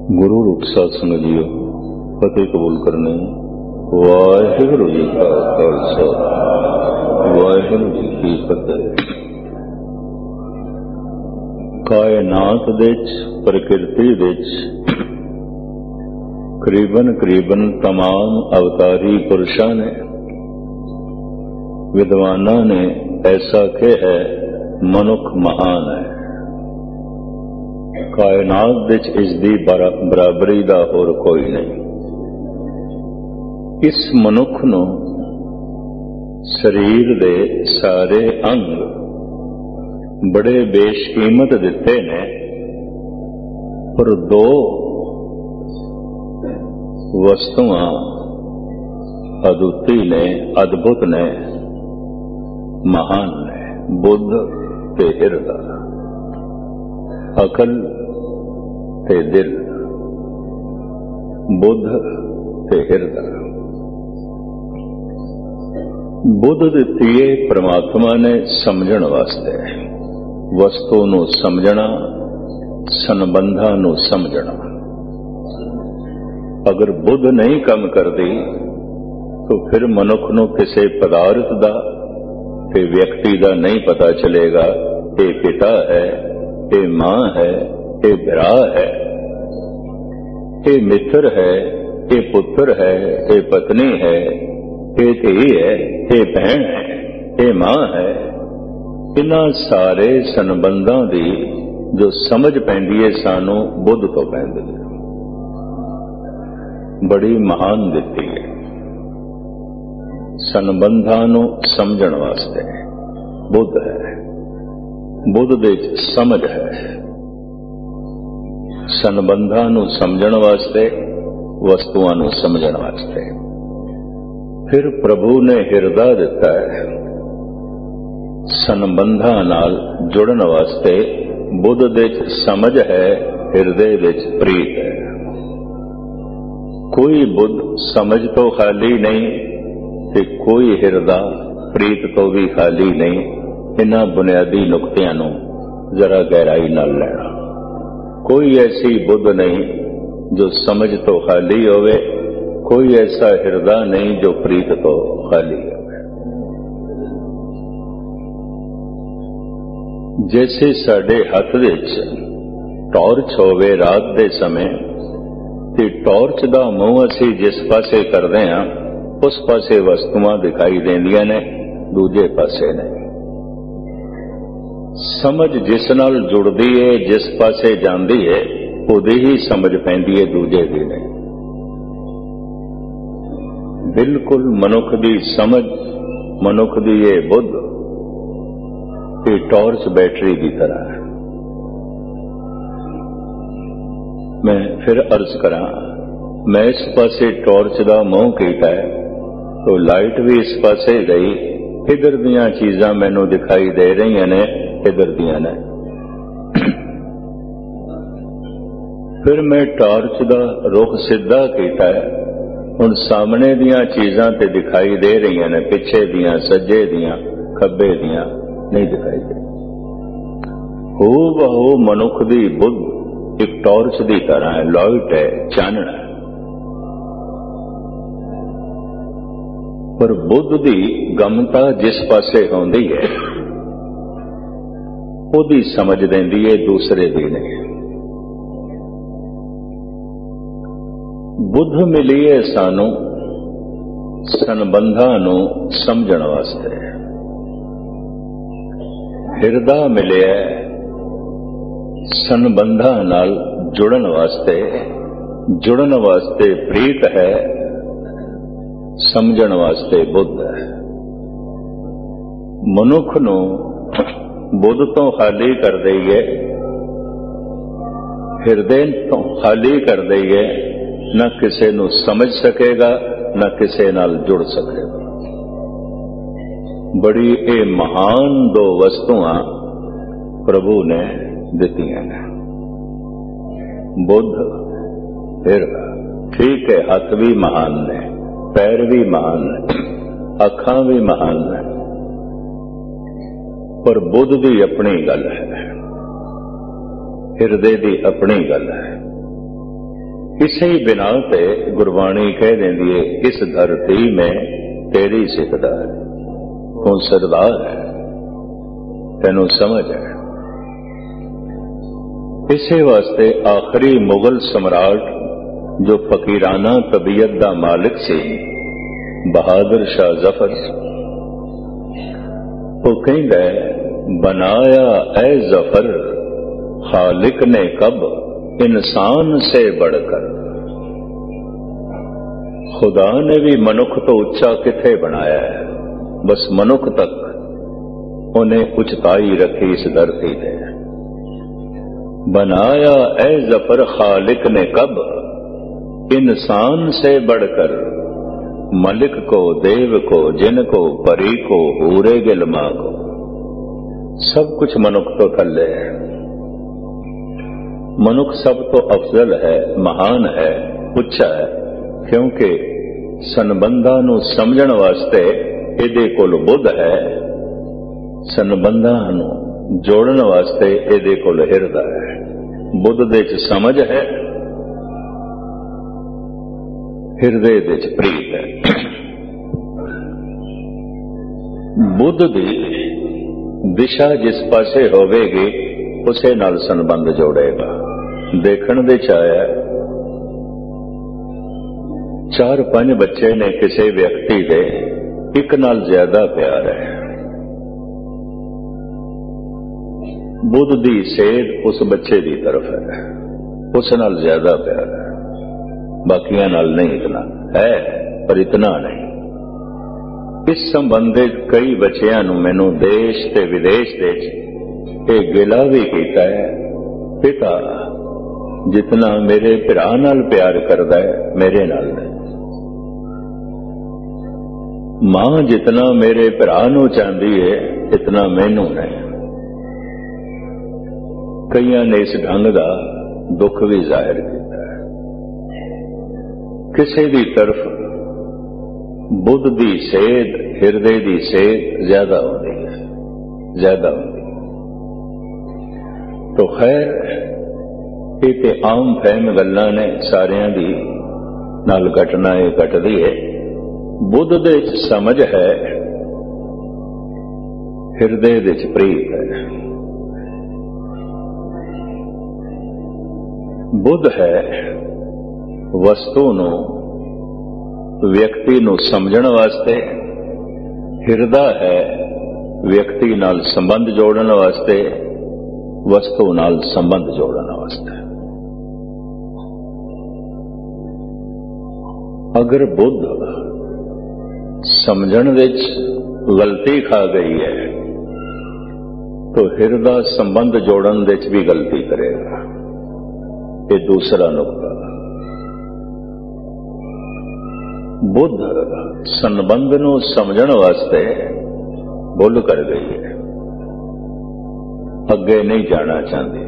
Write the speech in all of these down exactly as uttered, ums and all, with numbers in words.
गुरु रूप सत्संग जीओ फतेह कबूल करने। वाहिगुरु जी का खालसा, वाहिगुरु जी की फतेह। कायनात विच प्रकृति विच करीबन करीबन तमाम अवतारी पुरुषां ने विद्वाना ने ऐसा कहा है, मनुख महान है। कायनात विच इसदी बराबरी दा होर कोई नहीं। इस मनुख नूं शरीर दे सारे अंग बड़े बेशकीमत दिते ने, पर दो वस्तुआं अदुੱਤੀ ने, अद्भुत ने, महान ने, बुद्ध ते हिरदा, अकल ते दिल, बुद्ध ते हिरदा। बुद्ध दित्ती है परमात्मा ने समझण वास्ते, वस्तु नूं समझना, संबंधां नूं समझना। अगर बुद्ध नहीं काम करती तो फिर मनुख नूं किसी पदार्थ दा ते व्यक्ति दा नहीं पता चलेगा। ये पिता है, ये मां है, ये भरा है, ये मित्र है, ये पुत्र है, ये पत्नी है, ये धी है, ये बहन है, ये मां है। इन्हां सारे संबंधां दी जो समझ पैंदी है सानू बुद्ध तो पैंदी है, बड़ी महान दित्ती है। संबंधां नूं समझण वास्ते बुद्ध है, बुद्ध दे समझ है। संबंधां नूं समझण वास्ते, वस्तुआं नूं समझण वास्ते। फिर प्रभु ने हिरदा दिता है, संबंधां नाल जुड़न वास्ते। बुद्ध दे समझ है, हिरदे विच प्रीत है। कोई बुद्ध समझ तो खाली नहीं ते कोई हिरदा प्रीत तो भी खाली नहीं। इन्हां बुनियादी नुकतियां नूं जरा गहराई नाल लेना। कोई ऐसी बुद्ध नहीं जो समझ तो खाली होवे, कोई ऐसा हिरदा नहीं जो प्रीत तो खाली होवे। जैसे साडे हथ विच टॉर्च होवे रात दे समय, ते टॉर्च दा मूंह असीं जिस पासे करदे हां उस पासे वस्तुआं दिखाई देंदियां ने, दूजे पासे नहीं। समझ जिस नाल जुड़दी है, जिस पासे जांदी है, उहदी ही समझ पैंदी है, दूजे दी नहीं। बिल्कुल मनुख दी समझ, मनुख दी ये बुद्ध ये टॉर्च बैटरी की तरह है। मैं फिर अर्ज करा, मैं इस पासे टॉर्च दा मूंह कीता है तो लाइट भी इस पासे गई। इधर दियां चीजां मैनू दिखाई दे रही ने, इधर दियां ने। फिर मैं टॉर्च दा रुख सीधा कीता है, हुण सामने दियां चीजां ते दिखाई दे रही ने, पिछे दियां, सज्जे दियां, खब्बे दियां नहीं दिखाई दे। हो बहु मनुख दी बुद्ध एक टॉर्च दी तरह है, लाइट है, चानना है। पर बुद्ध दी गमता जिस पासे होंदी है ओदी समझ देंदी है, दूसरे दी नहीं। बुद्ध मिली है सानू संबंधां नूं समझण वास्ते, हिरदा मिलिया संबंधां नाल जुड़न वास्ते। जुड़न वास्ते प्रीत है, समझण वास्ते बुद्ध है। मनुख नूं बुद्ध तो खाली कर दईए, हिरदे तो खाली कर दईए, न किसी नूं समझ सकेगा, न किसी नाल जुड़ सकेगा। बड़ी ये महान दो वस्तुआं प्रभु ने दित्तियां ने, बुद्ध हिरदा। ठीक है, हथ भी महान ने, पैर भी महान ने, अखां भी महान ने, पर बुद्ध दी अपनी गल है, हिरदे दी अपनी गल है। इसे ही बिना ते गुरबाणी कह देंदी है, इस धरती में तेरी सिकदा है, तू सरदार है, तेनू समझ है। इसे वास्ते आखिरी मुगल सम्राट जो फकीराना तबीयत दा मालिक सी, बहादुर शाह जफर, वो कहंदा है, बनाया ऐ जफर खालिक ने कब इंसान से बढ़कर। खुदा ने भी मनुख तो उच्चा किथे बनाया है, बस मनुख तक उन्हें उच्चाई रखी इस धरती ने। बनाया ऐ जफर खालिक ने कब इंसान से बढ़कर, मलिक को, देव को, जिन को, परी को, हूरे गिलमा को, सब कुछ मनुख तो थल्ले है। मनुख सब तो अफजल है, महान है, उच्चा है, क्योंकि संबंधां नूं समझण वास्ते इहदे कोल बुद्ध है, संबंधां नूं जोड़न वास्ते इहदे कोल हिरदा है। बुद्ध दे च समझ है, हिरदे दे च प्रीत है। बुद्ध दी दिशा जिस पासे होवेगी उसे नाल संबंध जोड़ेगा। देखण दे च आया, चार पंज बच्चे ने किसी व्यक्ति दे एक नाल ज्यादा प्यार है। बुद्ध दी सेध उस बच्चे की तरफ है, उस नाल ज्यादा प्यार है, बाकियां नाल नहीं इतना है, पर इतना नहीं। इस संबंधित कई बच्चियां नूं मैनूं देश ते विदेश दे ये गिला भी कीता है, पिता जितना मेरे भरा नाल प्यार करदा है मेरे नाल नहीं, मां जितना मेरे भरा नूं चाहती है इतना मैनू नहीं। कईयां ने इस ढंग का दुख भी जाहिर किया है। किसी की तरफ बुद्ध की सेध, हिरदे की सेध ज्यादा होती है, ज्यादा होती है। तो खैर ये ते आम फहम गल्लां ने सारियां दी, नाल घटना ये घटदी है। बुद्ध दे च समझ है, हिरदे दे च प्रीत है। बुद्ध है वस्तु नूं, व्यक्ति नूं समझण वास्ते, हिरदा है व्यक्ति नाल संबंध जोड़न वास्ते, वस्तु नाल संबंध जोड़न वास्ते। अगर बुद्ध समझण विच गलती खा गई है तो हिरदा संबंध जोड़न विच भी गलती करेगा। ये दूसरा नुकता। बुद्ध संबंध नूं समझण वास्ते भुल कर गई है, अगे नहीं जाना चाहती,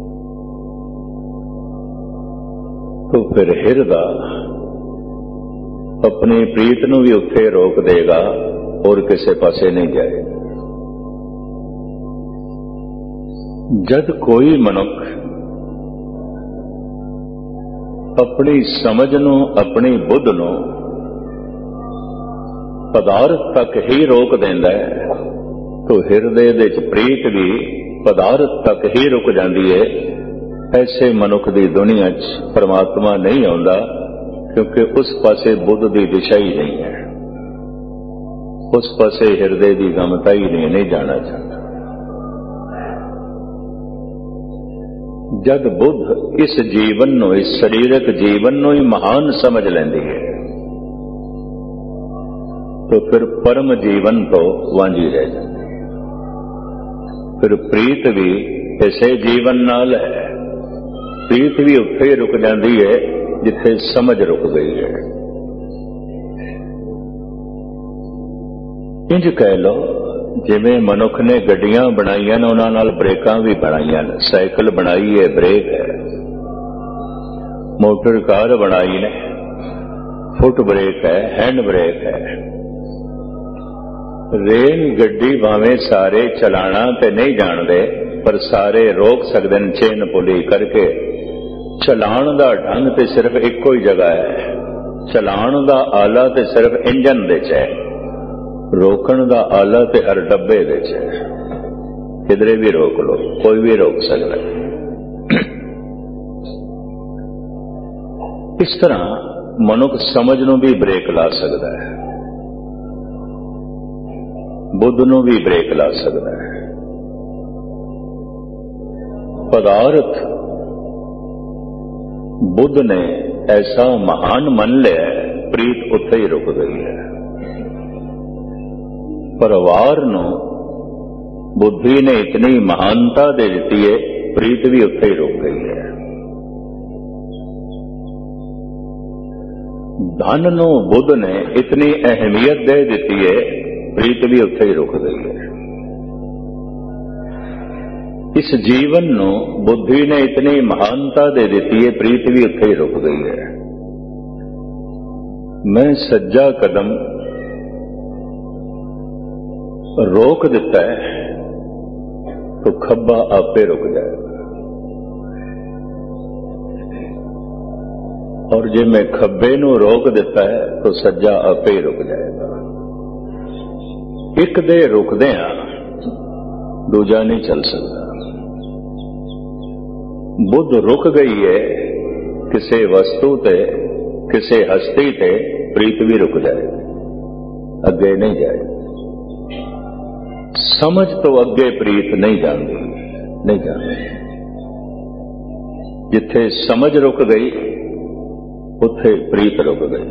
तो फिर हिरदा अपनी प्रीत नूं भी उत्थे रोक देगा और किसी पासे नहीं जाएगा। जद कोई मनुख अपनी समझ नूं, अपनी बुद्ध नूं पदार्थ तक ही रोक देंदा है तो हिरदे दे च प्रीत भी पदार्थ तक ही रुक जाती है। ऐसे मनुख की दुनिया च परमात्मा नहीं आउंदा, क्योंकि उस पासे बुद्ध की दिशा ही नहीं है, उस पासे हिरदे की गमता ही नहीं, नहीं जाना चाहता। जब बुद्ध इस जीवन नूं, इस शरीरक जीवन नूं ही महान समझ लेंदी है तो फिर परम जीवन तो वांझी रह जाती। फिर प्रीत भी इसे जीवन नाल है, प्रीत भी उत्थे रुक जाती है जिथे समझ रुक गई है। इंज कह लो जिवें मनुख ने गड्डियां बनाईयां ने उन्हां नाल ब्रेकां भी बनाईयां ने, साइकिल बनाई है ब्रेक है, मोटर कार बनाई ने फुट ब्रेक है, हैंड ब्रेक है। रेल गड्डी भावें सारे चलाना ते नहीं जानते, पर सारे रोक सकते हैं चेन पुली करके, ਚਲਾਉਣ ਦਾ ਢੰਗ ਤੇ ਸਿਰਫ ਇੱਕੋ ਹੀ ਜਗ੍ਹਾ ਹੈ। ਚਲਾਉਣ ਦਾ ਆਲਾ ਤੇ ਸਿਰਫ ਇੰਜਨ ਦੇ 'ਚ ਹੈ, ਰੋਕਣ ਦਾ ਆਲਾ ਤੇ ਹਰ ਡੱਬੇ ਦੇ 'ਚ ਹੈ। ਕਿਧਰੇ ਵੀ ਰੋਕ ਲੋ, ਕੋਈ ਵੀ ਰੋਕ ਸਕਦਾ। ਇਸ ਤਰ੍ਹਾਂ ਮਨੁੱਖ ਸਮਝ ਨੂੰ ਵੀ ਬ੍ਰੇਕ ਲਾ ਸਕਦਾ ਹੈ, ਬੁੱਧ ਨੂੰ ਵੀ ਬ੍ਰੇਕ ਲਾ ਸਕਦਾ ਹੈ। ਪਦਾਰਥ ਬੁੱਧ ਨੇ ਐਸਾ ਮਹਾਨ ਮੰਨ ਲਿਆ, ਪ੍ਰੀਤ ਉੱਥੇ ਹੀ ਰੁਕ ਗਈ ਹੈ। ਪਰਿਵਾਰ ਨੂੰ ਬੁੱਧੀ ਨੇ ਇਤਨੀ ਮਹਾਨਤਾ ਦੇ ਦਿੱਤੀ ਹੈ, ਪ੍ਰੀਤ ਵੀ ਉੱਥੇ ਹੀ ਰੁਕ ਗਈ ਹੈ। ਧਨ ਨੂੰ ਬੁੱਧ ਨੇ ਇਤਨੀ ਅਹਿਮੀਅਤ ਦੇ ਦਿੱਤੀ ਹੈ, ਪ੍ਰੀਤ ਵੀ ਉੱਥੇ ਹੀ ਰੁਕ ਗਈ ਹੈ। ਇਸ ਜੀਵਨ ਨੂੰ ਬੁੱਧੀ ਨੇ ਇਤਨੀ ਮਹਾਨਤਾ ਦੇ ਦਿੱਤੀ ਹੈ, ਪ੍ਰੀਤ ਵੀ ਉੱਥੇ ਹੀ ਰੁਕ ਗਈ ਹੈ। ਮੈਂ ਸੱਜਾ ਕਦਮ ਰੋਕ ਦਿੱਤਾ ਹੈ तो खब्बा आपे रुक जाएगा, और जे मैं खब्बे नू रोक दिता है तो सज्जा आपे ही रुक जाएगा। एक दे रुकदिया दूजा नहीं चल सकता। बुद्ध रुक गई है किसी वस्तु ते, किसी हस्ती ते, प्रीत भी रुक जाएगी, अगे नहीं जाएगी। समझ तो अगे प्रीत नहीं जाती, नहीं जाती। जिथे समझ रुक गई उथे प्रीत रुक गई।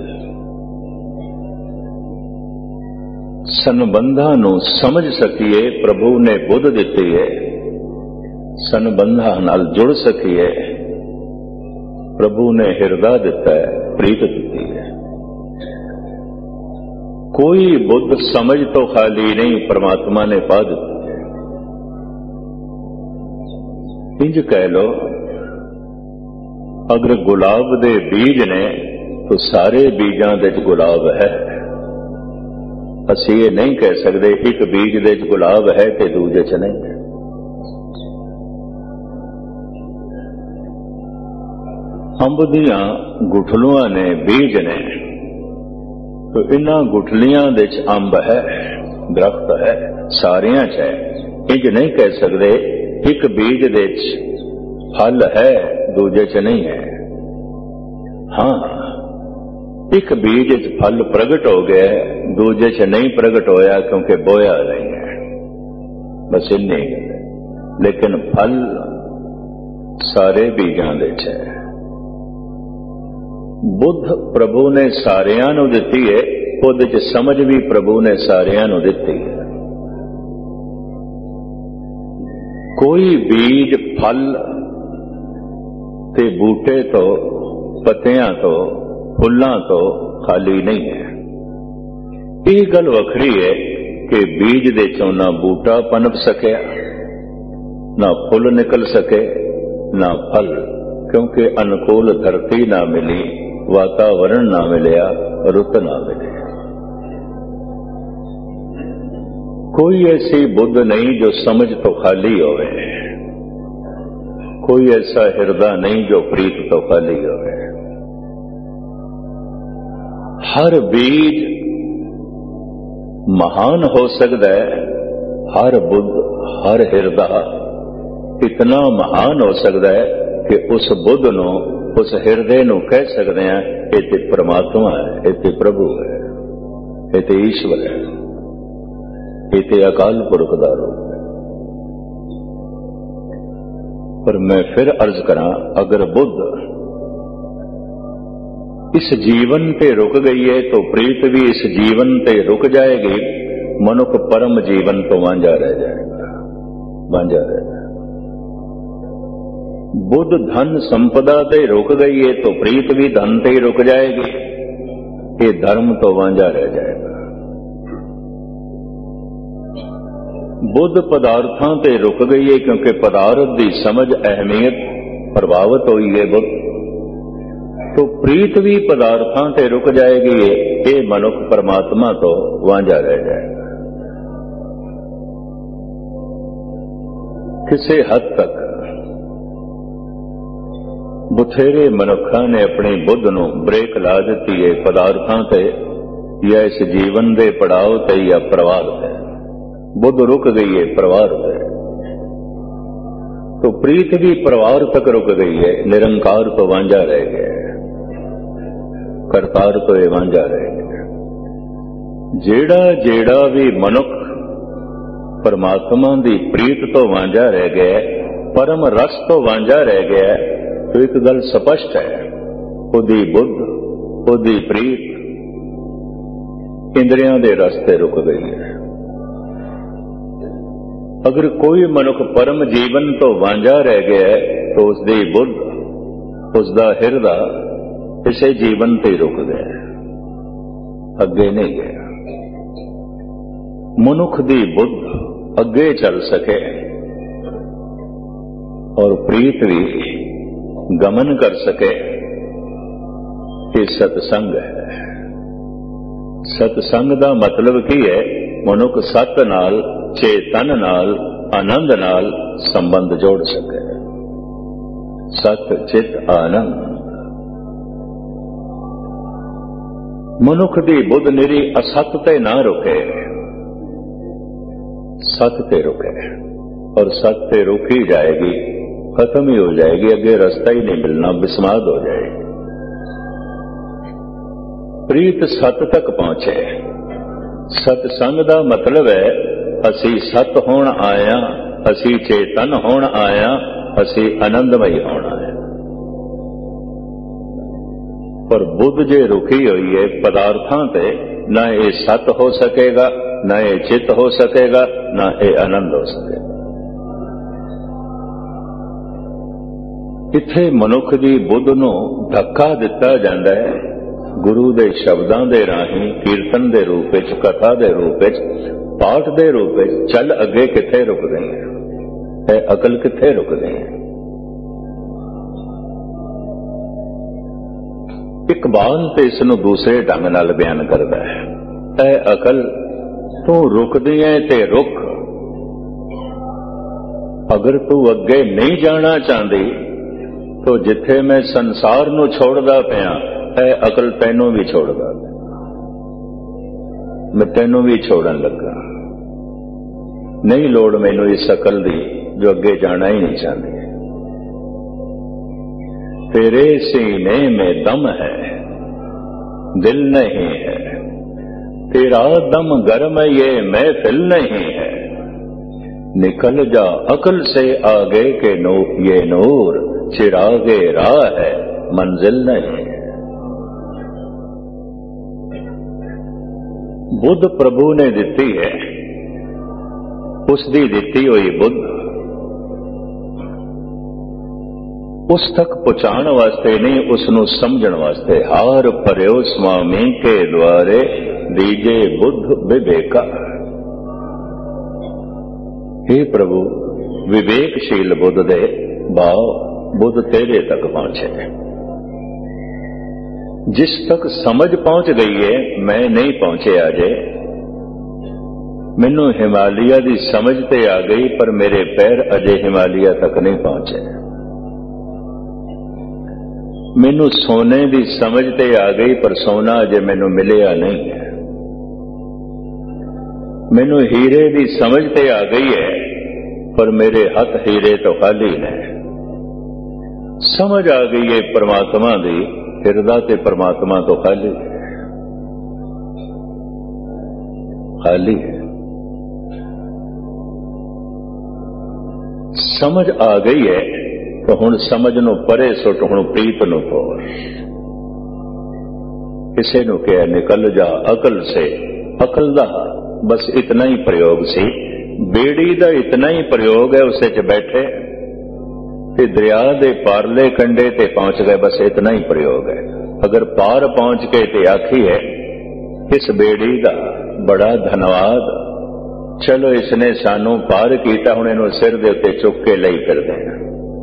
संबंधा नू समझ सकीए प्रभु ने बुद्ध दिती है, संबंधा नाल जुड़ सकीए प्रभु ने हिरदा दिता है, प्रीत दिती है। कोई बुद्ध समझ तो खाली नहीं, परमात्मा ने पा दी है। इंज कह लो, अगर गुलाब दे बीज ने तो सारे बीजां दे च गुलाब है। असीं ये नहीं कह सकते एक बीज दे च गुलाब है ते दूजे च नहीं है। अंब दियां गुठलुआं ने बीज ने, तो इन्हां गुठलियां दे च अंब है, दरख्त है, सारियां च है। इंज नहीं कह सकते एक बीज दे च फल है दूजे च नहीं है। हाँ, एक बीज च फल प्रगट हो गया, दूजे च नहीं प्रगट होया क्योंकि बोया नहीं है, बस इन्नी। लेकिन फल सारे बीजां दे च है। बुद्ध प्रभु ने सारियां नू दिती है, खुद च समझ भी प्रभु ने सारियां नू दिती है। कोई बीज फल ते बूटे तो, पत्तियां तो, फुल्लां तो खाली नहीं है। यह गल वखरी है कि बीज दे चों ना बूटा पनप सकिया, ना फुल निकल सके, ना फल, क्योंकि अनुकूल धरती ना मिली, वातावरण ना मिलिया, रुत ना मिली। कोई ऐसी बुद्ध नहीं जो समझ तो खाली होवे, कोई ऐसा हिरदा नहीं जो प्रीत तो खाली होवे। हर बीज महान हो सकता है, हर बुद्ध, हर हिरदा इतना महान हो सकता है कि उस बुद्ध नू, उस हिरदे नू कह सकते हैं ये ते परमात्मा है, ये ते प्रभु है, ये ते ईश्वर है, ये ते अकाल पुरख दा रूप है। पर मैं फिर अर्ज करा, अगर बुद्ध इस जीवन पे रुक गई है तो प्रीत भी इस जीवन पे रुक जाएगी। मनुख परम जीवन तो वांझा रह जाएगा, वांझा रह जाएगा। बुद्ध धन संपदा ते रुक गई है तो प्रीत भी धन ते ही रुक जाएगी। ये धर्म तो वांझा रह जाएगा। बुद्ध पदार्थों ते रुक गई है क्योंकि पदार्थ की समझ अहमियत प्रभावित हुई है बुद्ध, तो प्रीत भी पदार्थों ते रुक जाएगी। ये मनुख परमात्मा तो वांझा रह जाएगा। किसी हद तक ਬਥੇਰੇ ਮਨੁੱਖਾਂ ਨੇ ਆਪਣੀ ਬੁੱਧ ਨੂੰ ਬ੍ਰੇਕ ਲਾ ਦਿੱਤੀ ਹੈ ਪਦਾਰਥਾਂ ਤੇ ਜਾਂ ਇਸ ਜੀਵਨ ਦੇ ਪੜਾਅ ਤੇ ਜਾਂ ਪਰਿਵਾਰ ਤੇ। ਬੁੱਧ ਰੁਕ ਗਈ ਹੈ ਪਰਿਵਾਰ ਤੇ, तो प्रीत भी परिवार तक रुक गई है। निरंकार तो वांझा रह गया है, करतार तो ये वांझा रह गया। जेड़ा जेड़ा भी मनुख परमात्मा की प्रीत तो वांझा रह गया, परम रस तो वांझा रह गया, तो एक गल स्पष्ट है, ओदी बुद्ध ओदी प्रीत इंद्रियां दे रस्ते रुक गई है। अगर कोई मनुख परम जीवन तो वांझा रह गया है तो उसकी बुद्ध उसका हिरदा इसे जीवन ते रुक गया, अगे नहीं गया। मनुख की बुद्ध अगे चल सके और प्रीत भी गमन कर सके, ये सतसंग है। सतसंग का मतलब की है? मनुख सत नाल चेतन नाल आनंद नाल संबंध जोड़ सके। सत चित आनंद। मनुख की बुद्ध निरी असत ते ना रुके, सत ते रुके, और सत ते रुक ही जाएगी, खत्म ही हो जाएगी, अगे रास्ता ही नहीं मिलना, बिस्माद हो जाएगी। प्रीत सत तक पहुंचे। सतसंग का मतलब है असी सत होण आया, असी चेतन होण आया, असी आनंदमयी होना है। पर बुद्ध जे रुकी हुई है पदार्थां ते, ना ये सत हो सकेगा, ना ये चित हो सकेगा, ना ये आनंद हो सकेगा। इत्थे मनुख की बुद्ध नूं धक्का दिता जांदा है गुरु दे शब्दां दे राहीं, कीर्तन दे रूप विच, कथा दे रूप विच, पाठ दे रूप विच। चल अगे किथे रुक गई है, अकल किथे रुक गई है। इकबाल ते इस नूं दूसरे ढंग नाल बयान करदा है, ऐ अकल तू रुकदी है ते रुक, अगर तू अगे नहीं जाना चाहती तो जिथे मैं संसार नूं छोड़दा पिया, ऐ अकल तैनू भी छोड़दा, मैं तैनू भी छोड़न लगा। नहीं लोड़ मैनू इस अकल दी जो अगे जाना ही नहीं चाहती। तेरे सीने में दम है, दिल नहीं है, तेरा दम गर्म ये महफिल नहीं है। निकल जा अकल से आगे के नो ये नूर, चिरागे राह है मंजिल नहीं है। बुद्ध प्रभु ने दिती है, उसकी दिती हुई बुद्ध उस तक पहुंचाने वास्ते नहीं, उसनू समझण वास्ते। हार भरियो स्वामी के द्वारे, दीजे बुद्ध विवेका। हे प्रभु विवेकशील बुद्ध दे भाव, बुद्ध तेरे तक पहुंचे। जिस तक समझ पहुंच गई है मैं नहीं पहुंचे अजे। मैनू हिमालय की समझ ते आ गई, पर मेरे पैर अजे हिमालय तक नहीं पहुंचे। मैनू सोने की समझ ते आ गई, पर सोना अजे मैनू मिलिया नहीं है। मैनू हीरे की समझ ते आ गई है, पर मेरे हथ हीरे तो खाली ने। समझ आ गई है परमात्मा की, हिरदा ते परमात्मा तो खाली है, खाली है। समझ आ गई है तो हुण समझ नूं परे सुट, हुण प्रीत नूं तोड़। किसे नूं कहा निकल जा अकल से, अकल दा बस इतना ही प्रयोग सी, बेड़ी दा इतना ही प्रयोग है, उस च बैठे ते दरिया दे पारले कंडे ते पहुंच गए, बस इतना ही प्रयोग है। अगर पार पहुंच के ते आखी है इस बेड़ी दा बड़ा धन्यवाद, चलो इसने सानू पार किया, हुण इहनूं सिर दे उत्ते चुक के लई फिरदे हैं।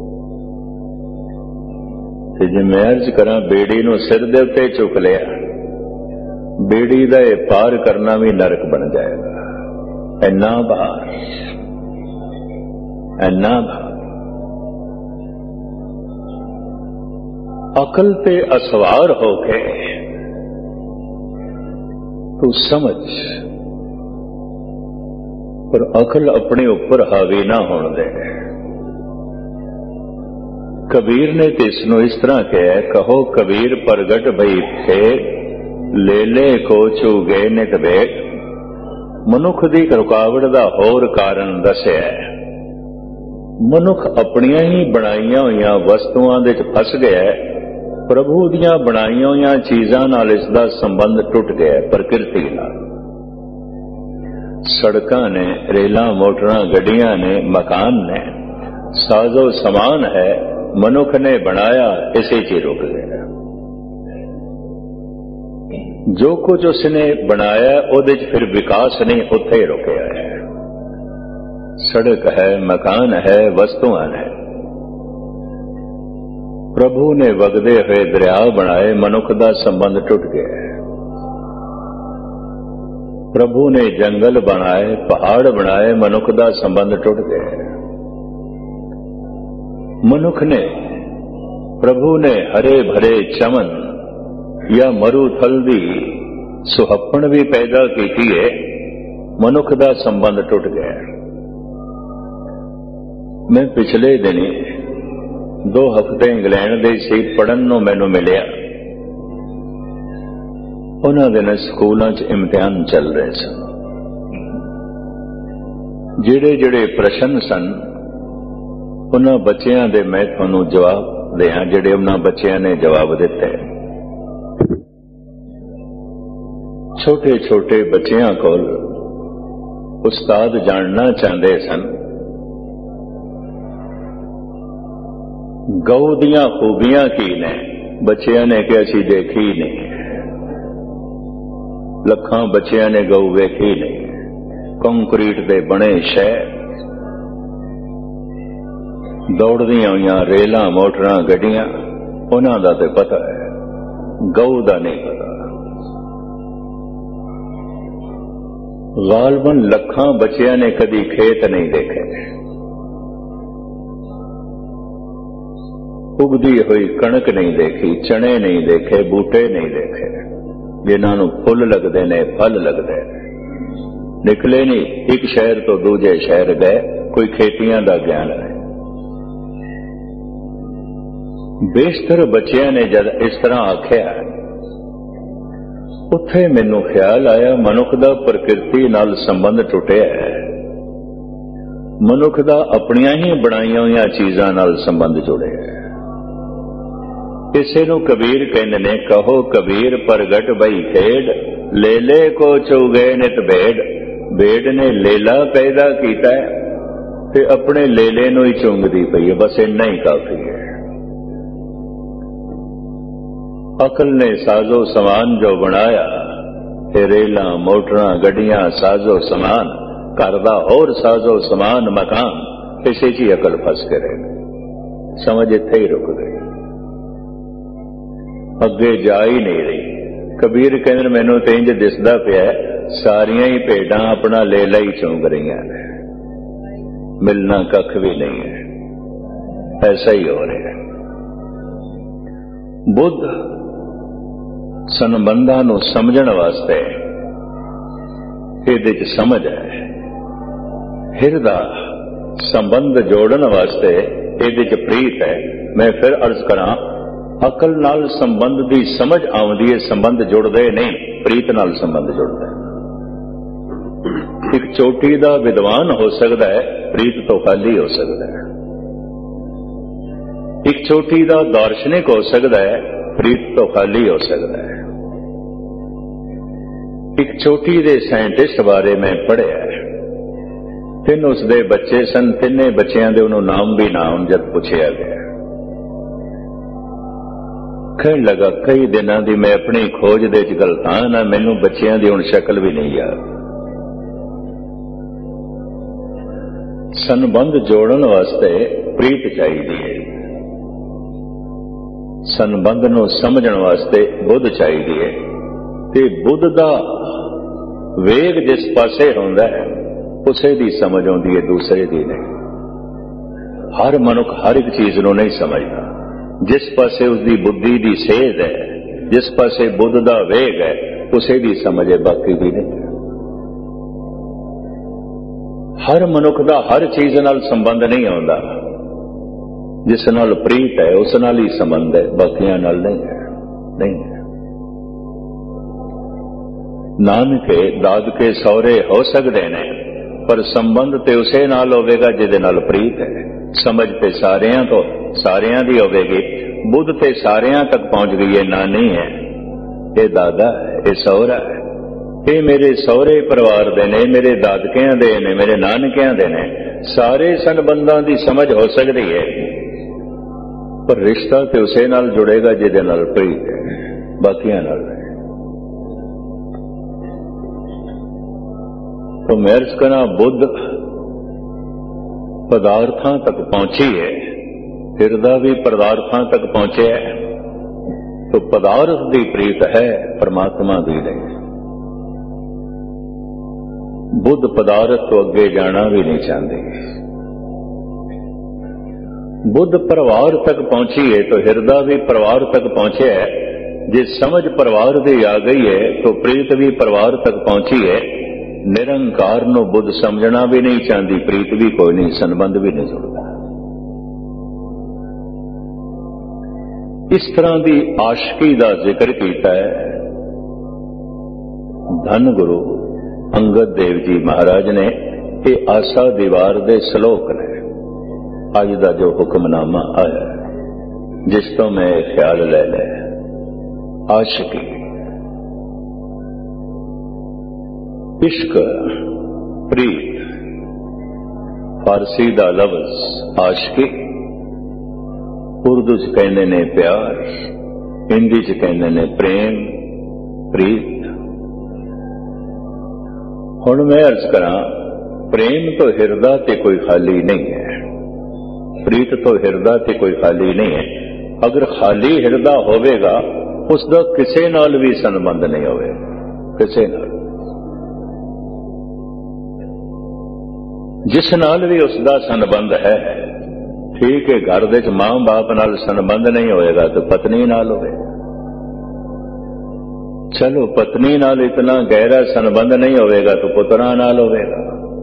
ते जे मैं अर्ज करा बेड़ी नूं सिर दे उत्ते चुक लिया, बेड़ी दा ये पार करना भी नरक बन जाएगा। इन्ना भार, इन्ना भार। अकल ते असवार होके तू समझ, पर अकल अपने ऊपर हावी ना होने दे। कबीर ने तो इसनों इस तरह कहा, कहो कबीर प्रगट भई फेर, ले ले को चूगे नित भेट। मनुख दी रुकावट दा होर कारण दस्या। मनुख अपनियां ही बनाईयां होईयां वस्तुआं दे च फस गया, प्रभु दियां बनाईयां होईयां चीजां नाल इसदा संबंध टुट गया। प्रकृति नाल सड़कां ने, रेलां मोटरां गड्डियां ने, मकान ने, साजो समान है, मनुख ने बनाया, इसे च रुक गया। जो कुछ उसने बनाया ਉਹਦੇ ਚ फिर विकास नहीं, उत्थे ही रुकया है। सड़क है, मकान है, वस्तुआं है। प्रभु ने वगदे हुए दरिया बनाए, मनुख का संबंध टूट गया। प्रभु ने जंगल बनाए, पहाड़ बनाए, मनुख का संबंध टूट गया। मनुख ने, प्रभु ने हरे भरे चमन या मरुथल दी सुहप्पण भी पैदा की है, मनुख का संबंध टूट गया। मैं पिछले दिनी दो हफ्ते इंग्लैंड दे सी पढ़न नूं मैनूं मिलिया। उन्हां दे स्कूलों च इम्तिहान चल रहे सन। जिहड़े जिहड़े प्रश्न सन उन्हां बच्चियां दे मैं तुहानूं जवाब दियां, जिहड़े उन्हां बच्चियां ने जवाब दिते। छोटे छोटे बच्चियां कोल उस्ताद जानना चाहते सन गऊ दियां खूबियां की ने। बच्चियां ने कि असी देखी नहीं। लखां बच्चियां ने गऊ वेखी नहीं। कंक्रीट दे बने शहर, दौड़दियां होईयां रेलां मोटरां गड्डियां, उन्हां दा ते पता है, गऊ दा नहीं पता। गालबन लखां बच्चियां ने कदी खेत नहीं देखे। उगदी हुई कणक नहीं देखी, चने नहीं देखे, बूटे नहीं देखे, जिन्हां नूं फुल लगदे ने, फल लगदे ने। निकले नहीं, एक शहर तो दूजे शहर गए, कोई खेतियां दा ज्ञान नहीं। बेशतर बच्चियां ने जद इस तरह आख्या, उत्थे मैनूं ख्याल आया मनुख दा प्रकृति नाल संबंध टुटिया है। मनुख दा अपनियां ही बनाईयां होईयां चीजां नाल संबंध जुड़िया है। इसे नूं कबीर कहंदे ने, कहो कबीर प्रगट भई खेड, ले ले को चौगे नित भेड़। भेड़ ने लेला पैदा कीता है ते अपने लेले नूं ही चुंगदी पई है, बस इन्ना ही काफी है। अकल ने साजो समान जो बनाया, रेलां मोटरां गड्डियां साजो समान, घर दा होर साजो समान मकान, इसे च ही अकल फस के रह गई। समझ इत्थे ही रुक गई, अगे जा ही नहीं रही। कबीर कहंदे मैनूं ते इंज दिसदा पिया सारियां ही भेडां अपना लेला ही चुंग रही ने, मिलना कख भी नहीं है। ऐसा ही हो रहा है। बुद्ध संबंधां नूं समझण वास्ते इहदे च समझ है, हिरदा संबंध जोड़न वास्ते इहदे च प्रीत है। मैं फिर अर्ज करा, अकल नाल संबंध दी समझ आउंदी है, संबंध जुड़दे नहीं, प्रीत नाल संबंध जुड़दा है। एक चोटी दा विद्वान हो सकदा है, प्रीत तो खाली हो सकदा है। एक चोटी दा दार्शनिक हो सकदा है, प्रीत तो खाली हो सकदा है। एक चोटी दे साइंटिस्ट बारे मैं पढ़िया, तिन उसदे बच्चे सन, तिने बच्चियां दे उन्हों नाम भी ना आउण जद पुछया गया। कहन लगा कई दिनों की मैं अपनी खोज दे च गलतान है, मैनू बच्चियां दी हुण शक्ल भी नहीं याद। संबंध जोड़न वास्ते प्रीत चाहिए है, संबंध नूं समझण वास्ते बुद्ध चाहिए है। ते बुद्ध दा वेग जिस पासे होंदा है उसे दी समझ आउंदी है, दूसरे दी नहीं। हर मनुख हर एक चीज नूं नहीं समझदा। जिस पासे उसकी बुद्धि की सेध है, जिस पासे बुद्ध का वेग है, उसे की समझ है, बाकी भी नहीं। हर मनुख का हर चीज नाल संबंध नहीं आता। जिस नाल प्रीत है उस नाल ही संबंध है, बाकियां नाल नहीं है, नहीं है। नानके दादके सौरे हो सकते हैं, पर संबंध ते उसे नाल होवेगा जिहदे नाल प्रीत है। समझ ते सारियां तो सारियां दी होवेगी, बुद्ध ते सारियां तक पहुंच गई है, ना नहीं है। ये दादा है, ये सौरा है, ये मेरे सौरे परिवार दे ने, मेरे दादकियां दे ने, मेरे नानकियां दे ने। सारे संबंधां दी समझ हो सकती है, पर रिश्ता ते उसे नाल जुड़ेगा जिहदे नाल प्रीत है, बाकियां नाल नहीं। तो मैं अर्ज करा, बुद्ध पदार्थां तक पहुंची है, हृदय भी पदार्थां तक पहुंचे है। तो पदार्थ की प्रीत है, परमात्मा की नहीं। बुद्ध पदार्थ तो अगे जाना भी नहीं चाहते। बुद्ध परिवार तक पहुंची है तो हृदय भी परिवार तक पहुंचे है। जिस समझ परिवार की आ गई है तो प्रीत भी परिवार तक पहुंची है। निरंकार नो बुद्ध समझना भी नहीं चाहती, प्रीत भी कोई नहीं, संबंध भी नहीं जुड़ता। इस तरह की आशिकी का जिक्र किया है धन गुरु अंगद देव जी महाराज ने। ये आशा दीवार दे श्लोक ने अज का जो हुक्मनामा आया, जिस तो मैं ख्याल ले लिया। आशिकी, इश्क, प्रीत, फारसी का लफ्ज आशिकी, उर्दू च कहते ने प्यार, हिंदी च कहते ने प्रेम, प्रीत। हुण मैं अर्ज करा, प्रेम तो हृदय ते कोई खाली नहीं है, प्रीत तो हृदय ते कोई खाली नहीं है। अगर खाली हृदय होवेगा उसका किसी नाल भी संबंध नहीं होवेगा, किसी नाल। जिस नाल भी उसका संबंध है, ठीक है, घर दे मां बाप नाल संबंध नहीं होएगा तो पत्नी नाल होएगा। चलो पत्नी नाल इतना गहरा संबंध नहीं होएगा तो पुत्रा नाल होएगा।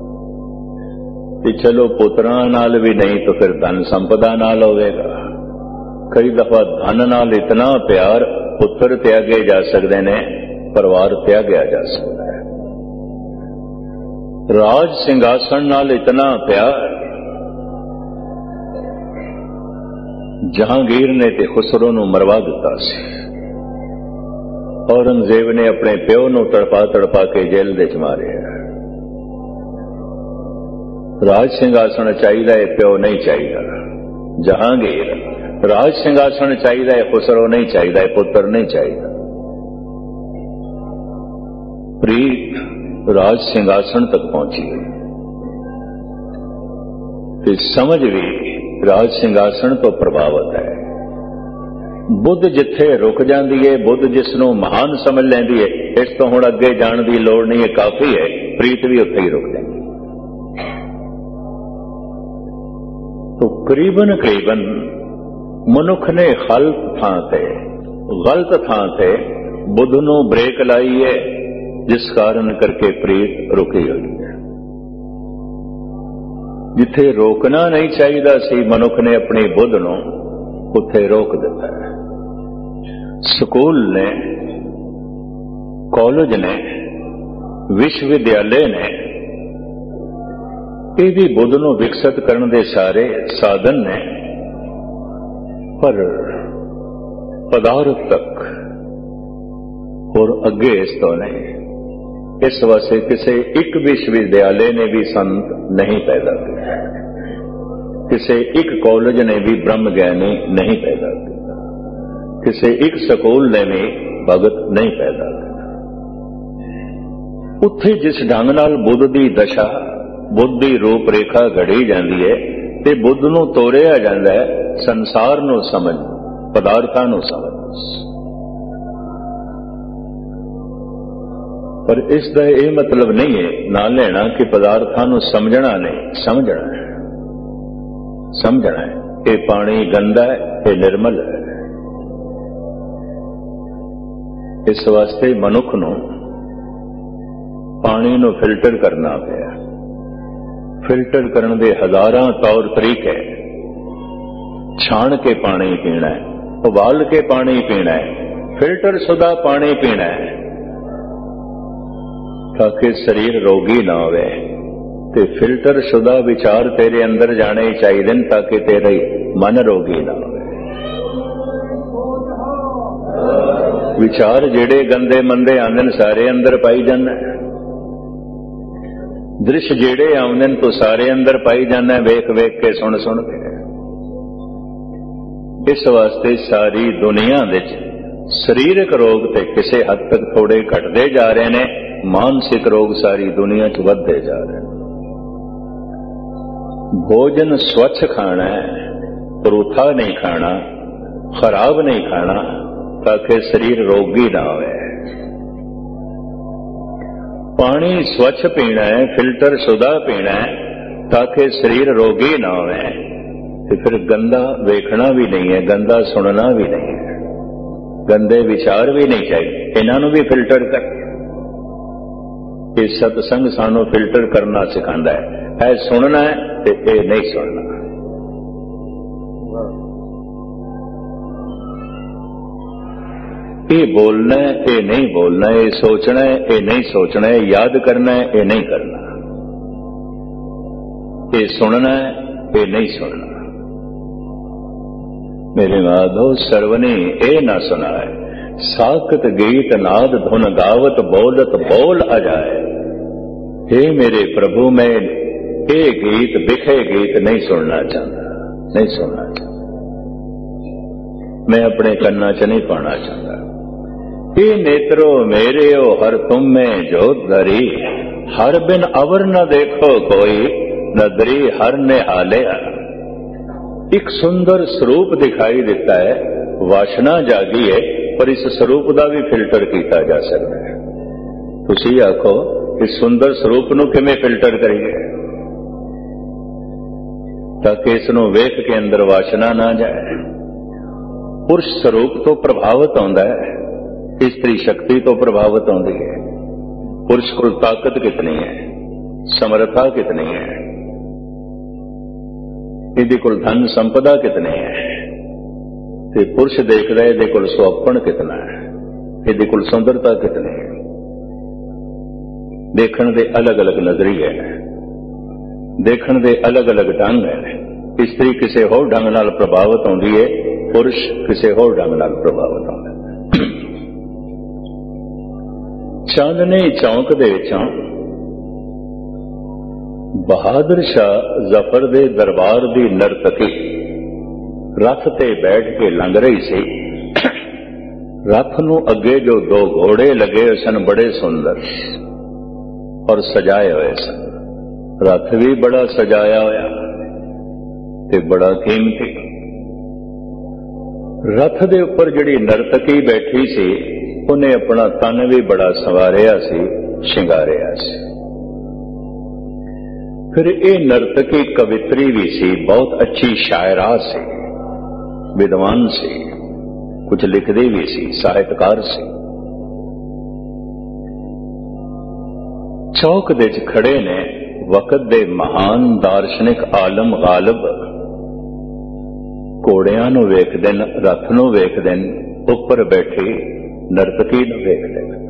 चलो पुत्रा नाल भी नहीं तो फिर धन संपदा नाल होएगा। कई दफा धन नाल इतना प्यार पुत्र त्यागे जा सकते हैं, परिवार त्यागया जा सकता है। राज सिंहासन नाल इतना प्यार जहांगीर ने ते खुसरो नूं मरवा दिता सी। औरंगजेब ने अपने प्यो नूं तड़पा तड़पा के जेल दे च मारिया। राज सिंहासन चाहिए, प्यो नहीं चाहिए। जहांगीर राज सिंहासन चाहिए, खुसरो नहीं चाहिए, पुत्र नहीं चाहिए। प्रीत राज सिंहासन तक पहुंची है, तो समझ भी राज सिंहासन तो प्रभावित है। बुद्ध जिथे रुक जाती है, बुद्ध जिसनों महान समझ लेंदी है, इस तो हुण अगे जाण की लोड़ नहीं है, काफी है। प्रीत भी उत्थे ही रुक जाती। तो करीबन करीबन मनुख ने गलत थां ते गलत थां ते बुद्ध नूं ब्रेक लाई है, जिस कारण करके प्रीत रुकी हुई है। जिथे रोकना नहीं चाहिए सी मनुख ने अपनी बुद्ध नूं, उत्थे रोक दिता है। स्कूल ने, कॉलेज ने, विश्वविद्यालय ने, ये भी बुद्ध नूं विकसित करने दे सारे साधन ने, पर पदार्थ तक और अगे इस तो नहीं। इस वास्ते किसी एक विश्वविद्यालय ने भी संत नहीं पैदा किया, किसी एक कॉलेज ने भी ब्रह्म ज्ञानी नहीं पैदा किया, किसी एक स्कूल ने भी भगत नहीं पैदा किया। उत्थे जिस ढंग नाल बुद्ध की दशा, बुद्ध की रूप रेखा घड़ी जाती है, ते बुद्ध नूं तोड़िया जाता है संसार नूं समझ, पदार्थां नूं समझ। पर इसका यह मतलब नहीं है ना लेना कि पदार्थां नूं समझना नहीं, समझना है, समझना है। ये पानी गंदा है, ये निर्मल है। इस वास्ते मनुख नूं पानी नूं फिल्टर करना पिया। फिल्टर करने दे हजारां तौर तरीके। छाण के पानी पीना है, उबाल के पानी पीना है, फिल्टर शुदा पानी पीना है ताकि शरीर रोगी ना होवे। ते फिल्टर शुदा विचार तेरे अंदर जाने चाहिए ताकि तेरे मन रोगी ना होवे। विचार जेड़े गंदे मंदे आंदे सारे अंदर पाई जाना। दृश्य जेड़े आउंदे तो सारे अंदर पाई जाना, वेख वेख के सुन सुन के। इस वास्ते सारी दुनिया विच शरीरक रोग ते किसी हद तक थोड़े घटते जा रहे ने, मानसिक रोग सारी दुनिया च वधदे जा रहे हैं। भोजन स्वच्छ खाना है, रूथा नहीं खाना, खराब नहीं खाना ताकि शरीर रोगी ना होवे। पानी स्वच्छ पीना है, फिल्टर शुदा पीना है ताकि शरीर रोगी ना होवे। तो फिर गंदा वेखना भी नहीं है, गंदा सुनना भी नहीं है, गंदे विचार भी नहीं चाहिए। इन्हों भी फिल्टर कर। ये सत्संग सानू फिल्टर करना सिखाता है। है सुनना है तो ये नहीं सुनना। ये बोलना है, ये नहीं बोलना, ये सोचना है, ये नहीं सोचना, ये याद करना है, ये नहीं करना, ये सुनना है, ये नहीं सुनना। मेरे माधव सरवनी ए ना सुनाए, साकत गीत नाद धुन गावत बोलत बोल आ जाए। हे मेरे प्रभु, मैं ये गीत बिखे गीत नहीं सुनना चाहता, नहीं सुनना चाहता, मैं अपने कन्ना च नहीं पाना चाहता। हे नेत्रो मेरे ओ हर तुम में जोत धरी, हर बिन अवर न देखो कोई, नदरी हर ने हालिया। एक सुंदर स्वरूप दिखाई देता है, वासना जागी है, पर इस स्वरूप का भी फिल्टर किया जा सकता है। तुसी आखो इस सुंदर स्वरूप नूं किवें फिल्टर करिए ताकि इसनूं वेख के अंदर वासना ना जाए। पुरुष स्वरूप तो प्रभावित होता है, स्त्री शक्ति तो प्रभावित होती है। पुरुष को ताकत कितनी है, समर्था कितनी है, इहदे कोल धन संपदा कितनी है, ते पुरुष देखदा है इहदे कोल सुअपण कितना है, इहदे कोल सुंदरता कितनी है। देखण दे अलग अलग नजरिए है, देखण दे अलग अलग ढंग है। स्त्री किसी होर ढंग नाल प्रभावित होंदी है, पुरुष किसी होर ढंग नाल प्रभावित होंदा है। चांदनी चौक दे विचों बहादुर शाह जफर दे दरबार दी नर्तकी रथ ते बैठ के लंघ रही सी। रथ नूं अगे जो दो घोड़े लगे सन बड़े सुंदर और सजाए हुए सन। रथ भी बड़ा सजाया होया ते बड़ा कीमती। रथ दे उपर जिहड़ी नर्तकी बैठी सी उन्हें अपना तन भी बड़ा संवारिया सी, शिंगारिया सी। फिर ये नर्तकी कवित्री भी सी, बहुत अच्छी शायरा सी, विद्वान सी, कुछ लिखदी भी सी, साहित्यकार सी। चौक दे च खड़े ने वक्त दे महान दार्शनिक आलम गालिब घोड़ियां नूं वेखदे न, रथ नूं वेखदे न, उपर बैठी नर्तकी नूं वेखदे न।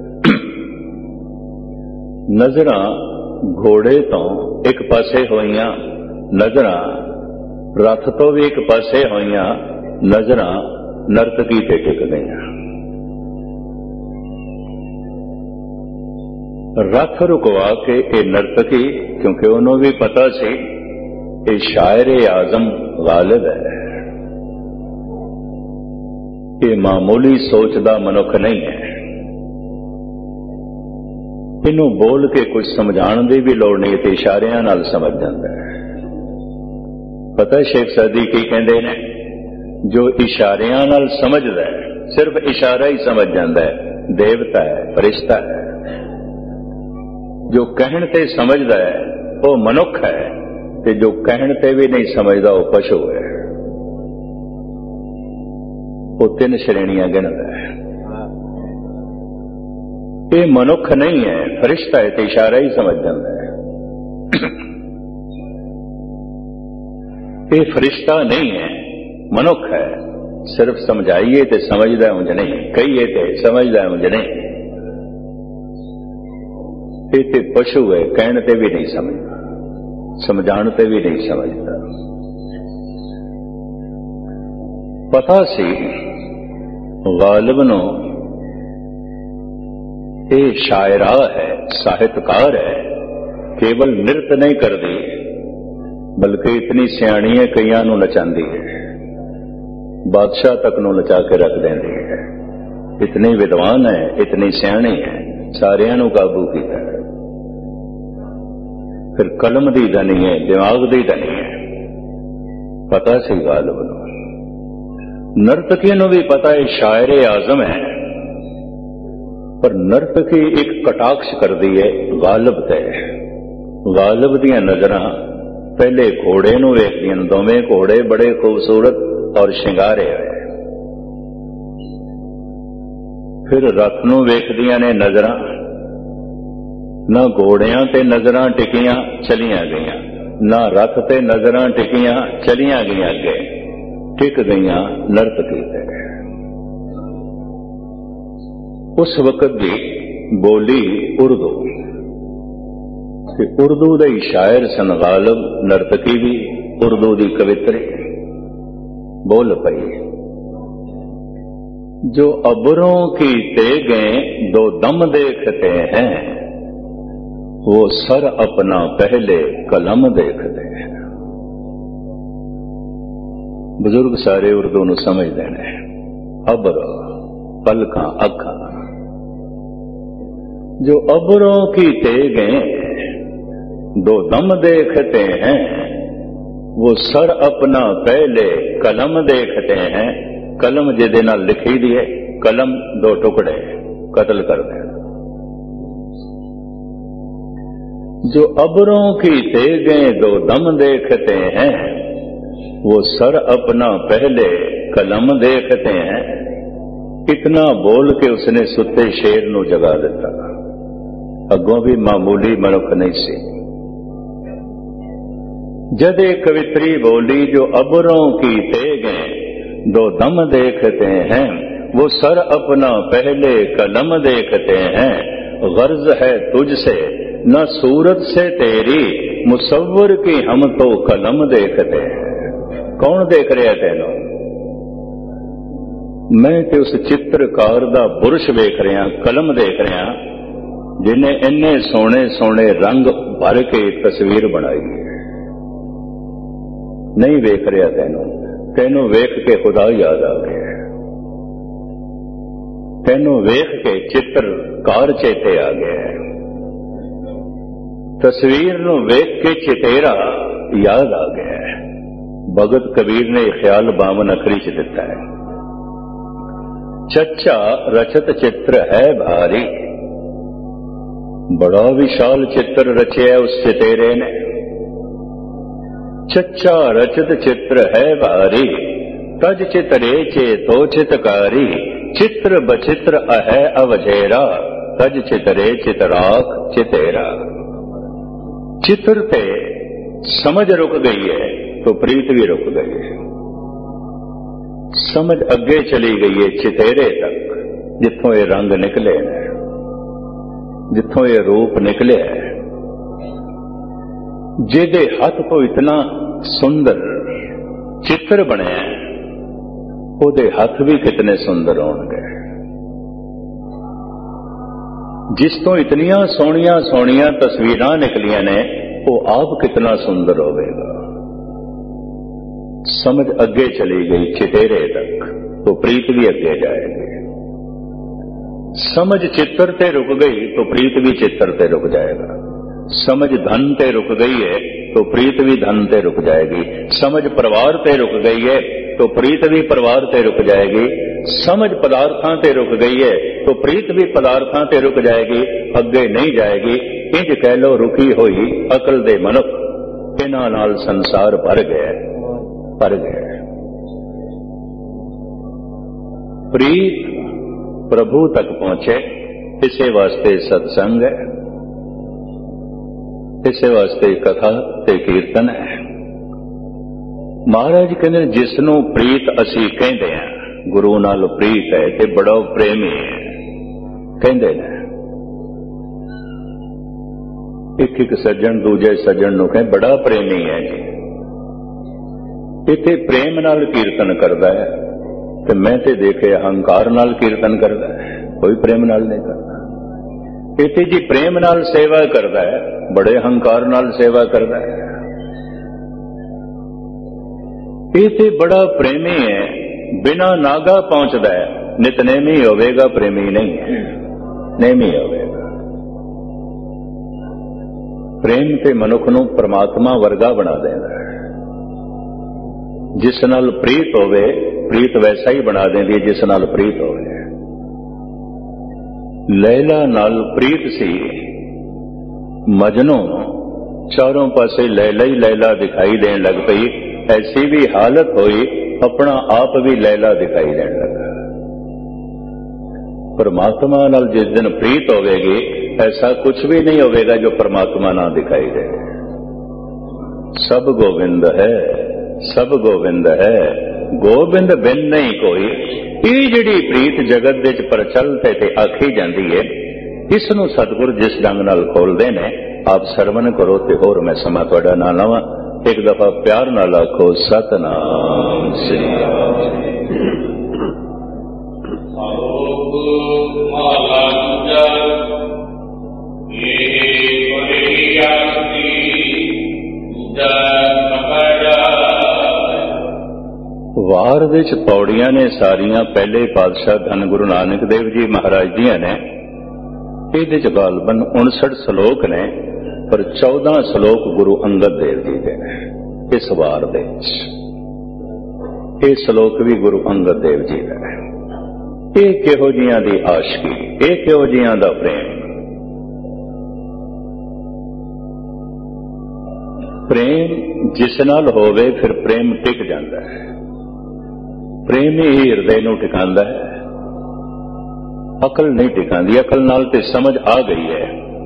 नजरां घोड़े तो एक पासे होइयां, नजरां रथ तो भी एक पासे होइयां, नजरां नर्तकी ते टिक गईयां। रथ रुकवा के ये नर्तकी, क्योंकि उन्होंने भी पता सी ये शायर आजम गालिब है, ये मामूली सोच दा मनुख नहीं है, इनू बोल के कुछ समझाने की भी लोड़ नहीं, ते इशारियां नाल समझ जाता है। पता है शेख सादी की कहते हैं, जो इशारियां नाल समझदा है, सिर्फ इशारा ही समझ जाता है, देवता है, फरिश्ता है। जो कहण ते समझदा है वो मनुख है, ते जो कहण ते भी नहीं समझदा वो पशु है। वो तीन श्रेणियां गिनता है। ये मनुख नहीं है, फरिश्ता है तो इशारा ही समझ जाता है। ये फरिश्ता नहीं है, मनुख है। सिर्फ समझाइए तो समझदा है, मुझे नहीं कहिए तो समझदा है, मुझे नहीं। ये तो पशु है, कहने भी नहीं समझता, समझाने भी नहीं समझता। पता सी गालिब नो ये शायरा है, साहित्यकार है, केवल नृत्य नहीं करती बल्कि इतनी सियाणी है, कईयां नूं नचांदी है, बादशाह तक नूं नचा के रख देंदी है। इतनी विद्वान है, इतनी सियाणी है, सारियां नूं काबू कीता है। फिर कलम दी धनी है, दिमाग दी धनी है। पता सी गालिब नूं। नर्तकी नूं भी पता है शायर आजम है, पर नर्तकी एक कटाक्ष कर दी है गालिब ते। गालिब दियां नजरां पहले घोड़े नूं वेखदियां, दोवें घोड़े बड़े खूबसूरत और शिंगारे हुए। फिर रथ नूं वेखदियां ने नजरां, ना घोड़ियां ते नजरां टिकियां चलियां गईयां, ना रथ ते नजरां टिकियां चलियां गईयां, अगे टिक गईयां नर्तकी ते। उस वक्त दी बोली उर्दू, उर्दू दे शायर सन गालिब, नर्तकी भी उर्दू दी कवित्री बोल पई। जो अबरों की तेगें दो दम देखते हैं, वो सर अपना पहले कलम देखते हैं। बुजुर्ग सारे उर्दू नूं समझदे ने। अबर पलकां अखां, जो अबरों की तेगें दो दम देखते हैं, वो सर अपना पहले कलम देखते हैं। कलम जिहदे नाल लिखी दी है, कलम दो टुकड़े कत्ल कर देना। जो अबरों की तेगें दो दम देखते हैं, वो सर अपना पहले कलम देखते हैं। इतना बोल के उसने सुते शेर नूं जगा दिता। अगों भी मामूली मनुख नहीं सी। जदे कवित्री बोली, जो अबरों की तेगें दो दम देखते हैं, वो सर अपना पहले कलम देखते हैं। गर्ज है तुझसे न सूरत से तेरी, मुसव्वर की हम तो कलम देखते हैं। कौन देख रहा तेनों? मैं तो उस चित्रकार दा बुरश वेख रहा, कलम देख रहा, जिन्हें इन्ने सोने सोने रंग भर के तस्वीर बनाई है। नहीं वेख रहा तेनों, तेनों वेख के खुदा याद आ गया। तेनों वेख के चित्रकार चेते आ गया। तस्वीर नूं वेख के चितेरा याद आ गया। भगत कबीर ने ख्याल बावन अखरी च दिता है। चच्चा रचत चित्र है भारी, बड़ा विशाल चित्र रचिया उस चितेरे ने। चच्चा रचत चित्र है भारी, तज चितरे चे तो चितकारी। चित्र बचित्र अहै अवझेरा, तज चितरे चितराख चितेरा। चित्र ते समझ रुक गई है तो प्रीत भी रुक गई है। समझ अगे चली गई है चितेरे तक, जिथों ये रंग निकले हैं, जिथों ये रूप निकले है। जिहदे हथ तो इतना सुंदर चित्र बने, ओदे हथ भी कितने सुंदर होंगे। जिस तो इतनियां सोहणियां सोहणियां तस्वीरां निकलियां ने, वो आप कितना सुंदर होवेगा। समझ अगे चली गई चितेरे तक तो प्रीत भी अगे जाएगी। समझ चित्र ते रुक गई तो प्रीत भी चित्र ते रुक जाएगा। समझ धन ते रुक गई है तो प्रीत भी धन ते रुक जाएगी। समझ परिवार ते रुक गई है तो प्रीत भी परिवार ते रुक जाएगी। समझ पदार्थां ते रुक गई है तो प्रीत भी पदार्थां ते रुक जाएगी, अगे नहीं जाएगी। इंज कह लो रुकी हुई अकल दे मनुख, इन्हां नाल संसार भर गया, भर गया। ਪ੍ਰੀਤ ਪ੍ਰਭੂ ਤੱਕ ਪਹੁੰਚੇ, ਇਸੇ ਵਾਸਤੇ ਸਤਸੰਗ ਹੈ, ਇਸੇ ਵਾਸਤੇ ਕਥਾ ਤੇ ਕੀਰਤਨ ਹੈ। ਮਹਾਰਾਜ ਕਹਿੰਦੇ ਜਿਸ ਨੂੰ ਪ੍ਰੀਤ ਅਸੀਂ ਕਹਿੰਦੇ ਹਾਂ, ਗੁਰੂ ਨਾਲ ਪ੍ਰੀਤ ਹੈ ਤੇ ਬੜਾ ਪ੍ਰੇਮੀ ਹੈ ਕਹਿੰਦੇ ਨੇ। ਇੱਕ ਇੱਕ ਸੱਜਣ ਦੂਜੇ ਸੱਜਣ ਨੂੰ ਕਹੇ ਬੜਾ ਪ੍ਰੇਮੀ ਹੈ ਜੀ। ਇੱਥੇ ਪ੍ਰੇਮ ਨਾਲ ਕੀਰਤਨ ਕਰਦਾ ਹੈ ਤੇ ਮੈਂ ਤੇ ਦੇਖੇ ਅਹੰਕਾਰ ਨਾਲ ਕੀਰਤਨ ਕਰਦਾ ਹੈ, ਕੋਈ ਪ੍ਰੇਮ ਨਾਲ ਨਹੀਂ ਕਰਦਾ। ਇੱਥੇ ਜੀ ਪ੍ਰੇਮ ਨਾਲ ਸੇਵਾ ਕਰਦਾ ਹੈ, ਬੜੇ ਅਹੰਕਾਰ ਨਾਲ ਸੇਵਾ ਕਰਦਾ ਹੈ। ਇਹ ਤੇ ਬੜਾ ਪ੍ਰੇਮੀ ਹੈ, ਬਿਨਾ ਨਾਗਾ ਪਹੁੰਚਦਾ ਹੈ, ਨਿਤਨੇਮੀ ਹੋਵੇਗਾ, ਪ੍ਰੇਮੀ ਨਹੀਂ ਹੈ, ਨੇਮੀ ਹੋਵੇਗਾ। ਪ੍ਰੇਮ ਤੇ ਮਨੁੱਖ ਨੂੰ ਪਰਮਾਤਮਾ ਵਰਗਾ ਬਣਾ ਦਿੰਦਾ ਹੈ। ਜਿਸ ਨਾਲ ਪ੍ਰੀਤ ਹੋਵੇ, ਪ੍ਰੀਤ ਵੈਸਾ ਹੀ ਬਣਾ ਦਿੰਦੀ ਹੈ ਜਿਸ ਨਾਲ ਪ੍ਰੀਤ ਹੋਵੇ। ਲੈਲਾ ਨਾਲ ਪ੍ਰੀਤ ਸੀ, ਮਜਨੂ ਚਾरों ਪਾਸੇ ਲੈਲਾ ਹੀ ਲੈਲਾ ਦਿਖਾਈ ਦੇਣ ਲੱਗ ਪਈ। ਐਸੀ ਵੀ ਹਾਲਤ ਹੋਈ, ਆਪਣਾ ਆਪ ਵੀ ਲੈਲਾ ਦਿਖਾਈ ਦੇਣ ਲੱਗਾ। ਪਰਮਾਤਮਾ ਨਾਲ ਜਿਸ ਦਿਨ ਪ੍ਰੀਤ ਹੋਵੇਗੀ, ਐਸਾ ਕੁਝ ਵੀ ਨਹੀਂ ਹੋਵੇਗਾ ਜੋ ਪਰਮਾਤਮਾ ਨਾ ਦਿਖਾਈ ਦੇ। ਸਭ ਗੋਬਿੰਦ ਹੈ, ਸਭ ਗੋਬਿੰਦ ਹੈ, ਗੋਬਿੰਦ ਬਿਨ ਨਹੀਂ ਕੋਈ। ਇਹ ਜਿਹੜੀ ਪ੍ਰੀਤ ਜਗਤ ਦੇ ਚ ਪ੍ਰਚਲਿਤ ਹੈ ਤੇ ਆਖੀ ਜਾਂਦੀ ਹੈ, ਇਸ ਨੂੰ ਸਤਿਗੁਰ ਜਿਸ ਢੰਗ ਨਾਲ ਖੋਲਦੇ ਨੇ, ਆਪ ਸਰਵਨ ਕਰੋ ਤੇ ਹੋਰ ਮੈਂ ਸਮਾਂ ਤੁਹਾਡਾ ਨਾ ਲਵਾਂ। ਇੱਕ ਦਫਾ ਪਿਆਰ ਨਾਲ ਆਖੋ ਸਤਨਾਮ ਸ੍ਰੀ ਅਕਾਲ। ਵਾਰ ਵਿੱਚ ਪੌੜੀਆਂ ਨੇ ਸਾਰੀਆਂ ਪਹਿਲੇ ਪਾਤਸ਼ਾਹ ਧੰਨ ਗੁਰੂ ਨਾਨਕ ਦੇਵ ਜੀ ਮਹਾਰਾਜ ਦੀਆਂ ਨੇ। ਇਹਦੇ ਚ ਗਾਲਬਨ ਉਨਸਠ ਸਲੋਕ ਨੇ, ਪਰ ਚੌਦਾਂ ਸਲੋਕ ਗੁਰੂ ਅੰਗਦ ਦੇਵ ਜੀ ਦੇ ਨੇ ਇਸ ਵਾਰ ਦੇ ਵਿੱਚ। ਇਹ ਸਲੋਕ ਵੀ ਗੁਰੂ ਅੰਗਦ ਦੇਵ ਜੀ ਦੇ ਨੇ। ਇਹ ਕਿਹੋ ਜਿਹੀਆਂ ਦੀ ਆਸ਼ਕੀ, ਇਹ ਕਿਹੋ ਜਿਹੀਆਂ ਦਾ ਪ੍ਰੇਮ। ਪ੍ਰੇਮ ਜਿਸ ਨਾਲ ਹੋਵੇ ਫਿਰ ਪ੍ਰੇਮ ਟਿਕ ਜਾਂਦਾ ਹੈ। ਪ੍ਰੇਮ ਹੀ ਹਿਰਦੇ ਨੂੰ ਟਿਕਾਉਂਦਾ ਹੈ, ਅਕਲ ਨਹੀਂ ਟਿਕਾਉਂਦੀ। ਅਕਲ ਨਾਲ ਤੇ ਸਮਝ ਆ ਗਈ ਹੈ,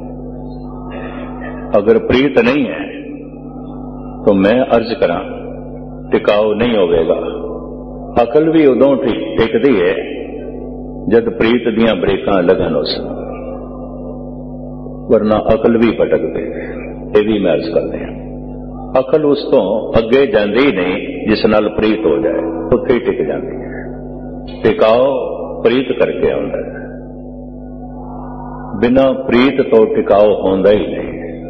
ਅਗਰ ਪ੍ਰੀਤ ਨਹੀਂ ਹੈ ਤਾਂ ਮੈਂ ਅਰਜ਼ ਕਰਾਂ ਟਿਕਾਓ ਨਹੀਂ ਹੋਵੇਗਾ। ਅਕਲ ਵੀ ਉਦੋਂ ਟਿਕਦੀ ਹੈ ਜਦ ਪ੍ਰੀਤ ਦੀਆਂ ਬ੍ਰੇਕਾਂ ਲੱਗਣ ਉਸ, ਵਰਨਾ ਅਕਲ ਵੀ ਭਟਕਦੇ। ਇਹ ਵੀ ਮੈਂ ਅਰਜ਼ ਕਰਦੇ ਹਾਂ, ਅਕਲ ਉਸ ਤੋਂ ਅੱਗੇ ਜਾਂਦੀ ਨਹੀਂ ਜਿਸ ਨਾਲ ਪ੍ਰੀਤ ਹੋ ਜਾਏ, ਉੱਥੇ ਹੀ ਟਿਕ ਜਾਂਦੀ ਹੈ। ਟਿਕਾਓ ਪ੍ਰੀਤ ਕਰਕੇ ਆਉਂਦਾ ਹੈ, ਬਿਨਾਂ ਪ੍ਰੀਤ ਤੋਂ ਟਿਕਾਓ ਹੁੰਦਾ ਹੀ ਨਹੀਂ,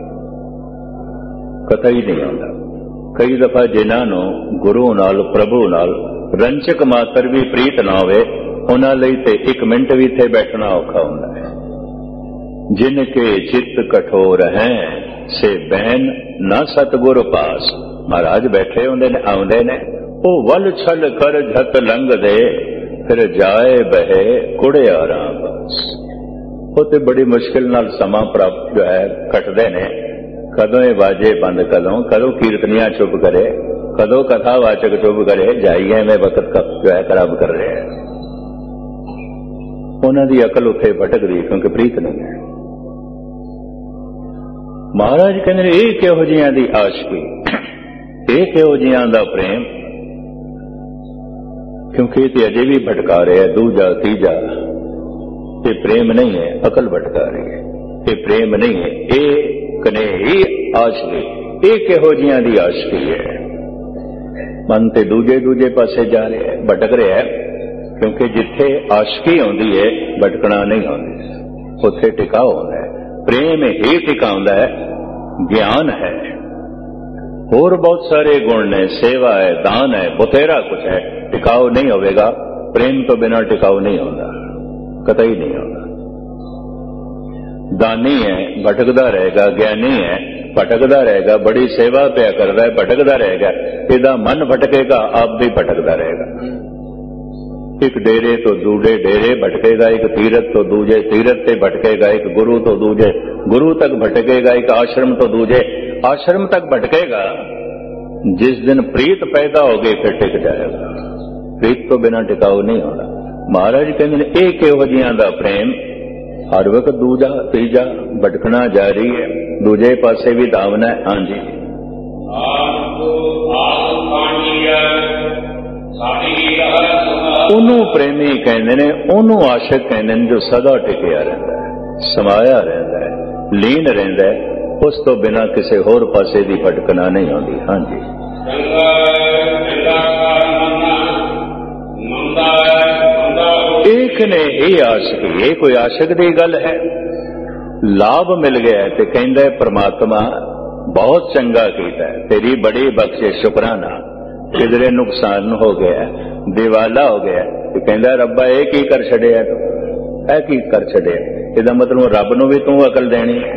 ਕਤਈ ਨਹੀਂ ਆਉਂਦਾ। ਕਈ ਦਫਾ ਜਿਨ੍ਹਾਂ ਨੂੰ ਗੁਰੂ ਨਾਲ ਪ੍ਰਭੂ ਨਾਲ ਰੰਚਕ ਮਾਤਰ ਵੀ ਪ੍ਰੀਤ ਨਾ ਹੋਵੇ, ਉਹਨਾਂ ਲਈ ਤੇ ਇੱਕ ਮਿੰਟ ਵੀ ਇੱਥੇ ਬੈਠਣਾ ਔਖਾ ਹੁੰਦਾ ਹੈ। ਜਿਨ ਕੇ ਚਿੱਤ ਕਠੋਰ ਹੈ ਸੇ ਬਹਿਨ ਨਾ ਸਤਿਗੁਰ ਪਾਸ। ਮਹਾਰਾਜ ਬੈਠੇ ਹੁੰਦੇ ਨੇ, ਆਉਂਦੇ ਨੇ, ਉਹ ਵੱਲ ਛਲ ਕਰ ਝਤ ਲੰਘਦੇ, ਫਿਰ ਜਾਏ ਬਹਿ ਕੁੜਿਆ ਰਾਮ ਬਸ। ਉਹ ਤੇ ਬੜੀ ਮੁਸ਼ਕਿਲ ਨਾਲ ਸਮਾਂ ਪ੍ਰਾਪਤ ਜੋ ਹੈ ਕੱਟਦੇ ਨੇ। ਕਦੋਂ ਇਹ ਬਾਜੇ ਬੰਦ, ਕਦੋਂ ਕਦੋਂ ਕੀਰਤਨੀਆਂ ਚੁੱਪ ਕਰੇ, ਕਦੋਂ ਕਥਾਵਾਚਕ ਚੁੱਪ ਕਰੇ, ਜਾਈਏ ਮੈਂ ਵਕਤ ਕਬ ਜੋ ਹੈ ਖਰਾਬ ਕਰ ਰਹੇ ਹੈ। ਉਹਨਾਂ ਦੀ ਅਕਲ ਉੱਥੇ ਭਟਕਦੀ ਕਿਉਂਕਿ ਪ੍ਰੀਤ ਨਹੀਂ ਹੈ। ਮਹਾਰਾਜ ਕਹਿੰਦੇ ਨੇ ਇਹ ਕਿਹੋ ਜਿਹੀਆਂ ਦੀ ਆਸ਼ਕੀ, ਇਹ ਕਿਹੋ ਜਿਹੀਆਂ ਦਾ ਪ੍ਰੇਮ, ਕਿਉਂਕਿ ਇਹ ਤੇ ਅਜੇ ਵੀ ਭਟਕਾ ਰਿਹਾ। ਦੂਜਾ ਤੀਜਾ ਇਹ ਪ੍ਰੇਮ ਨਹੀਂ ਹੈ, ਅਕਲ ਭਟਕਾ ਰਹੀ ਹੈ। ਇਹ ਪ੍ਰੇਮ ਨਹੀਂ ਹੈ, ਇਹ ਕਨੇਹੀ ਆਸ਼ਕੀ। ਇਹ ਕਿਹੋ ਜਿਹੀਆਂ ਦੀ ਆਸ਼ਕੀ ਹੈ। ਮਨ ਤੇ ਦੂਜੇ ਦੂਜੇ ਪਾਸੇ ਜਾ ਰਿਹਾ ਹੈ, ਭਟਕ ਰਿਹਾ ਹੈ, ਕਿਉਂਕਿ ਜਿੱਥੇ ਆਸ਼ਕੀ ਆਉਂਦੀ ਹੈ ਭਟਕਣਾ ਨਹੀਂ ਆਉਂਦੀ, ਉੱਥੇ ਟਿਕਾਅ ਹੁੰਦਾ ਹੈ। ਪ੍ਰੇਮ ਹੀ ਟਿਕਾਉਂਦਾ ਹੈ, ਗਿਆਨ ਹੈ, ਹੋਰ ਬਹੁਤ ਸਾਰੇ ਗੁਣ ਨੇ, ਸੇਵਾ ਹੈ, ਦਾਨ ਹੈ, ਬਥੇਰਾ ਕੁਝ ਹੈ। ਟਿਕਾਉ ਨਹੀਂ ਹੋਵੇਗਾ, ਪ੍ਰੇਮ ਤੋਂ ਬਿਨਾਂ ਟਿਕਾਉ ਨਹੀਂ ਹੁੰਦਾ, ਕਤਈ ਨਹੀਂ ਹੁੰਦਾ। ਦਾਨੀ ਹੈ, ਭਟਕਦਾ ਰਹੇਗਾ, ਗਿਆਨੀ ਹੈ, ਭਟਕਦਾ ਰਹੇਗਾ, ਬੜੀ ਸੇਵਾ ਪਿਆ ਕਰਦਾ ਹੈ, ਭਟਕਦਾ ਰਹੇਗਾ। ਇਹਦਾ ਮਨ ਭਟਕੇਗਾ, ਆਪ ਵੀ ਭਟਕਦਾ ਰਹੇਗਾ। ਇੱਕ ਡੇਰੇ ਤੋਂ ਦੂਜੇ ਡੇਰੇ ਭਟਕੇਗਾ, ਇੱਕ ਤੀਰਥ ਤੋਂ ਦੂਜੇ ਤੀਰਥ ਤੇ ਭਟਕੇਗਾ, ਇੱਕ ਗੁਰੂ ਤੋਂ ਦੂਜੇ ਗੁਰੂ ਤੱਕ ਭਟਕੇਗਾ, ਇੱਕ ਆਸ਼ਰਮ ਤੋਂ ਦੂਜੇ ਆਸ਼ਰਮ ਤੱਕ ਭਟਕੇਗਾ। ਜਿਸ ਦਿਨ ਪ੍ਰੀਤ ਪੈਦਾ ਹੋ ਗਈ ਫਿਰ ਟਿਕ ਜਾਏਗਾ। ਪ੍ਰੀਤ ਤੋਂ ਬਿਨਾਂ ਟਿਕਾਉ ਨਹੀਂ ਹੋਣਾ। महाराज कहते हैं ਇਹ ਕਿਹੋ ਜਿਹਾਂ ਦਾ ਪ੍ਰੇਮ हर वक्त दूजा तीजा भटकना जारी है, दूजे पासे भी धावना है। हाँ जी, ਉਹਨੂੰ ਪ੍ਰੇਮੀ ਕਹਿੰਦੇ ਨੇ, ਉਹਨੂੰ ਆਸ਼ਿਕ ਕਹਿੰਦੇ ਨੇ ਜੋ ਸਦਾ ਟਿਕਿਆ ਰਹਿੰਦਾ ਹੈ, ਸਮਾਇਆ ਰਹਿੰਦਾ ਹੈ, ਲੀਨ ਰਹਿੰਦਾ ਹੈ, ਉਸ ਤੋਂ ਬਿਨਾਂ ਕਿਸੇ ਹੋਰ ਪਾਸੇ ਦੀ ਭਟਕਣਾ ਨਹੀਂ ਆਉਂਦੀ। हाँ जी, एक ने ही आशिकी, ये कोई आशिक की गल है। लाभ मिल गया है तो कहता है परमात्मा बहुत चंगा कीता है, तेरी बड़ी बख्शिश शुकराना। किधरे नुकसान हो गया, दिवाला हो गया तो कहता रब्बा ये की कर छड़िया, तू है की कर छड़िया। इसका मतलब रब नूं भी तू अकल देनी है।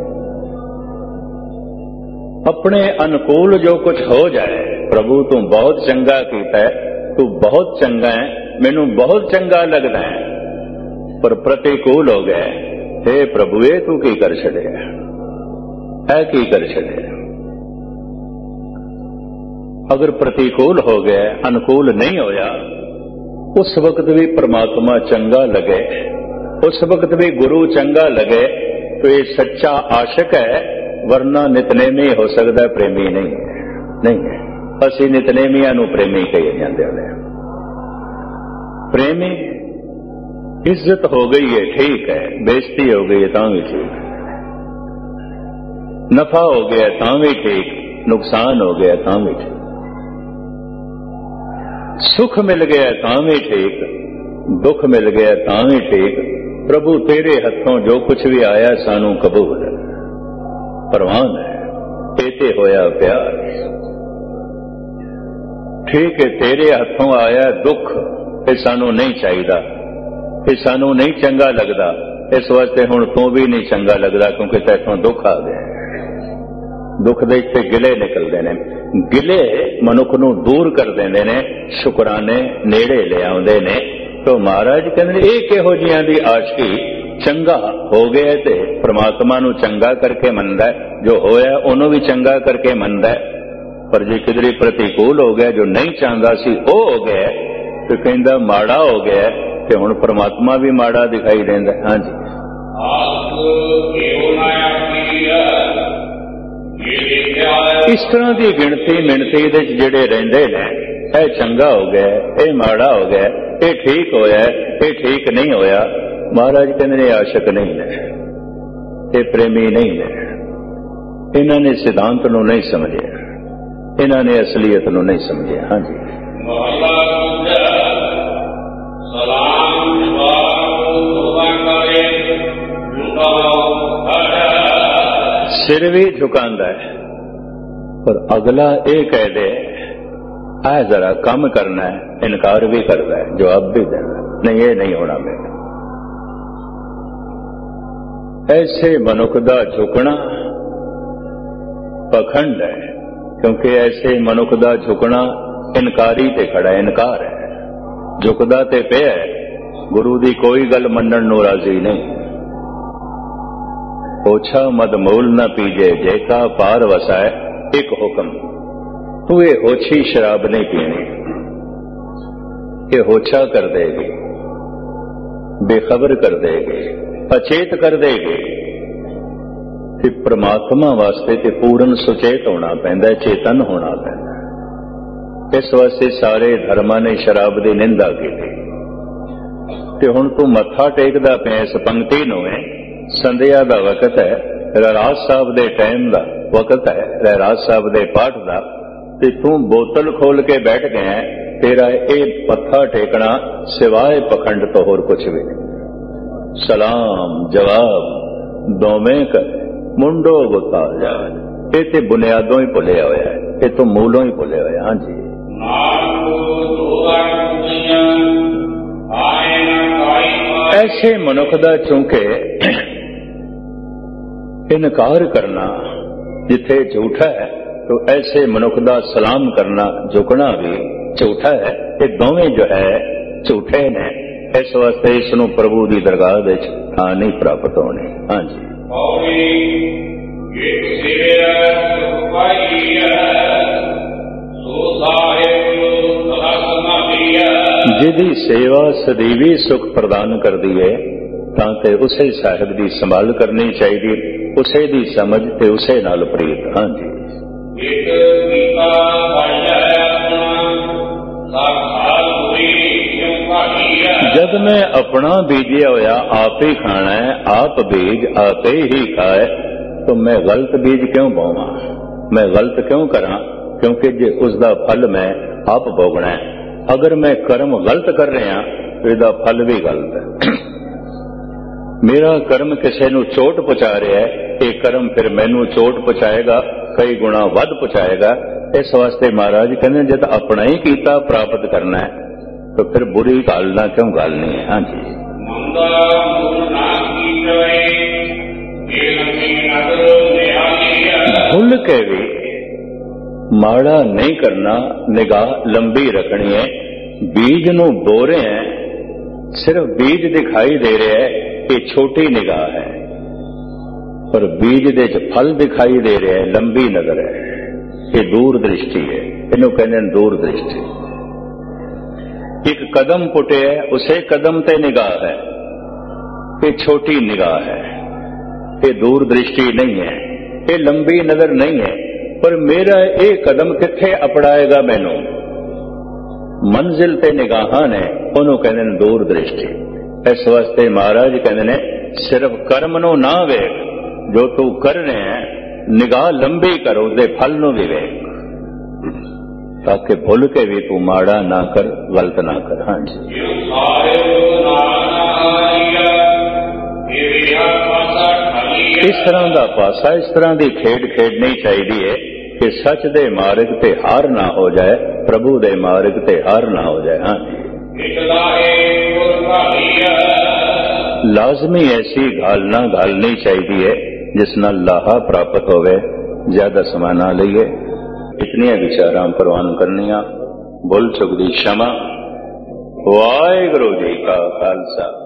अपने अनुकूल जो कुछ हो जाए, प्रभु तू बहुत चंगा कीता है, तू बहुत चंगा है, मैनू बहुत चंगा लगता है, पर प्रतिकूल हो गया, हे प्रभु ये तू की कर छड़िया, है की कर छड़िया। अगर प्रतिकूल हो गया, अनुकूल नहीं होया, उस वक्त भी परमात्मा चंगा लगे, उस वक्त भी गुरु चंगा लगे, तो ये सच्चा आशिक है। वरना नितनेमी हो सकता है, प्रेमी नहीं है। नहीं है, असी नितनेमिया नूं प्रेमी कही जाते हैं। प्रेमी इज्जत हो गई है ठीक है, बेइज्जती हो गई है तां भी ठीक, नफा हो गया तां भी ठीक, नुकसान हो गया तां भी ठीक, सुख मिल गया तां भी ठीक, दुख मिल गया तां भी ठीक। प्रभु तेरे हथों जो कुछ भी आया सानू कबूल है, परवान है, तेते होया प्यार ठीक है। तेरे हथों आया दुख, ये सानू नहीं चाहिए, ये सानू नहीं चंगा लगता, इस वास्ते हुण तू भी नहीं चंगा लगता, क्योंकि तैथों दुख आ गया। दुख दे ते गिले निकलते हैं, गिले मनुख नूं दूर कर देंदे ने, शुकराने नेड़े ले आउंदे ने। तो महाराज कहंदे ये किहो जिहां दी आशिकी, चंगा हो गया ते परमात्मा नूं चंगा करके मनदा है, जो होया उहनूं भी चंगा करके मनदा है। पर जे किधरे प्रतिकूल हो गया, जो नहीं चाहता सी वो हो गया, तो कहंदा माड़ा हो गया, ते हुण परमात्मा भी माड़ा दिखाई देंदा। हाँ जी, इस तरह की गिणती मिणती दे जिहड़े रहिंदे ने, ये चंगा हो गया, ये माड़ा हो गया, ये ठीक होया, ये ठीक नहीं होया। महाराज कहते ने आशिक नहीं है, ये प्रेमी नहीं है। इन्होंने सिद्धांत नूं नहीं समझे, इन्होंने असलियत नूं नहीं समझे। हाँ जी, सिर भी झुकांदा है, पर अगला ये कह दे आ जरा कम करना है, इनकार भी करता है, जवाब भी देना नहीं, ये नहीं होना मेरा। ऐसे मनुख दा झुकना पखंड है, क्योंकि ऐसे मनुख दा झुकना इनकारी ते खड़ा है, इनकार है, झुकदा ते पिया है, गुरु दी कोई गल मनण नूं राजी नहीं। ओछा मद मूल न पीजे, जेका पार वसाए एक हुक्म, तू ये होछी शराब नहीं पीनी, ये होछा कर देगी, बेखबर कर देगी, अचेत कर देगी। कि परमात्मा वास्ते ते पूर्ण सुचेत होना पैंदा, चेतन होना पैंदा। इस वास्ते सारे धर्मां ने शराब की निंदा की। ते हुण तू मत्था टेकदा पिया इस पंक्ति नूं है, संध्या दा वकत है, रहराज साहब दे टाइम दा वकत है, रहराज साहब दे पाठ दा, ते तू बोतल खोल के बैठ गया है, तेरा ये मत्था टेकना सिवाय पखंड तो होर कुछ भी नहीं। सलाम जवाब दोवें कर मुंडो गुता जाए, ये तो बुनियादों ही भुलिया होया है, ये तो मूलों ही भुलिया होया। हाँ जी, ऐसे मनुख दा चूंकि इनकार करना जिथे झूठा है, तो ऐसे मनुख दा सलाम करना झुकना भी झूठा है। ये दोवें जो है झूठे ने, इस वास्ते इसनूं प्रभु की दरगाह दे थां नहीं प्राप्त होनी। हाँ जी, ਜਿਹਦੀ ਸੇਵਾ ਸਦੀਵੀ ਸੁਖ ਪ੍ਰਦਾਨ ਕਰਦੀ ਹੈ ਤਾਂ ਤੇ ਉਸੇ ਸਾਹਿਬ ਦੀ ਸੰਭਾਲ ਕਰਨੀ ਚਾਹੀਦੀ, ਉਸੇ ਦੀ ਸਮਝ ਤੇ ਉਸੇ ਨਾਲ ਪ੍ਰੀਤ। ਹਾਂਜੀ, ਇੱਕ ਕੀਤਾ ਪਾਇਆ जब मैं अपना बीजिया होया आप ही खाना है, आप बीज आप ही खाए, तो मैं गलत बीज क्यों बोवा, मैं गलत क्यों करा, क्योंकि जे उसका फल मैं आप भोगना है। अगर मैं कर्म गलत कर रहा तो इसका फल भी गलत है। मेरा कर्म किसी नूं चोट पहुंचा रहा है, ये कर्म फिर मैनू चोट पहुंचाएगा, कई गुणा वध पहुंचाएगा। इस वास्ते महाराज कहते जब अपना ही कीता प्राप्त करना है तो फिर बुरी गालना क्यों गालनी है। हाँ जी, भूल के भी माड़ा नहीं करना, निगाह लंबी रखनी है। बीज नू बो रहे हैं, सिर्फ बीज दिखाई दे रहे है, ये छोटी निगाह है, पर बीज दे च फल दिखाई दे रहे हैं, लंबी नजर है, ये दूर दृष्टि है। इनू कहते हैं दूर दृष्टि। एक कदम पुटे है, उसे कदम ते निगाह है, ये छोटी निगाह है, ये दूर दृष्टि नहीं है, ये लंबी नजर नहीं है। पर मेरा ये कदम किथे अपड़ाएगा मैनू, मंजिल ते निगाहां ने, उन्होंने कहते हैं दूर दृष्टि। इस वास्ते महाराज कहते हैं सिर्फ कर्म नू ना वेख, जो तू कर रहे हैं निगाह लंबी करो, दे फल नू भी वेख, ताकि भूल के भी तू माड़ा ना कर, गलत ना कर। हाँ जी, इस तरह का पासा, इस तरह की खेड खेडनी चाहिए कि सच दे मार्ग ते हार ना हो जाए, प्रभु दे मार्ग ते हार ना हो जाए। हाँ जी, लाजमी ऐसी घालना घालनी चाहिए जिस नाल लाहा प्राप्त होवे, ज्यादा समा ना लईए। इतनियां विचारां प्रवान करनियां, भुल चुक दी क्षमा। वाहिगुरू जी का खालसा।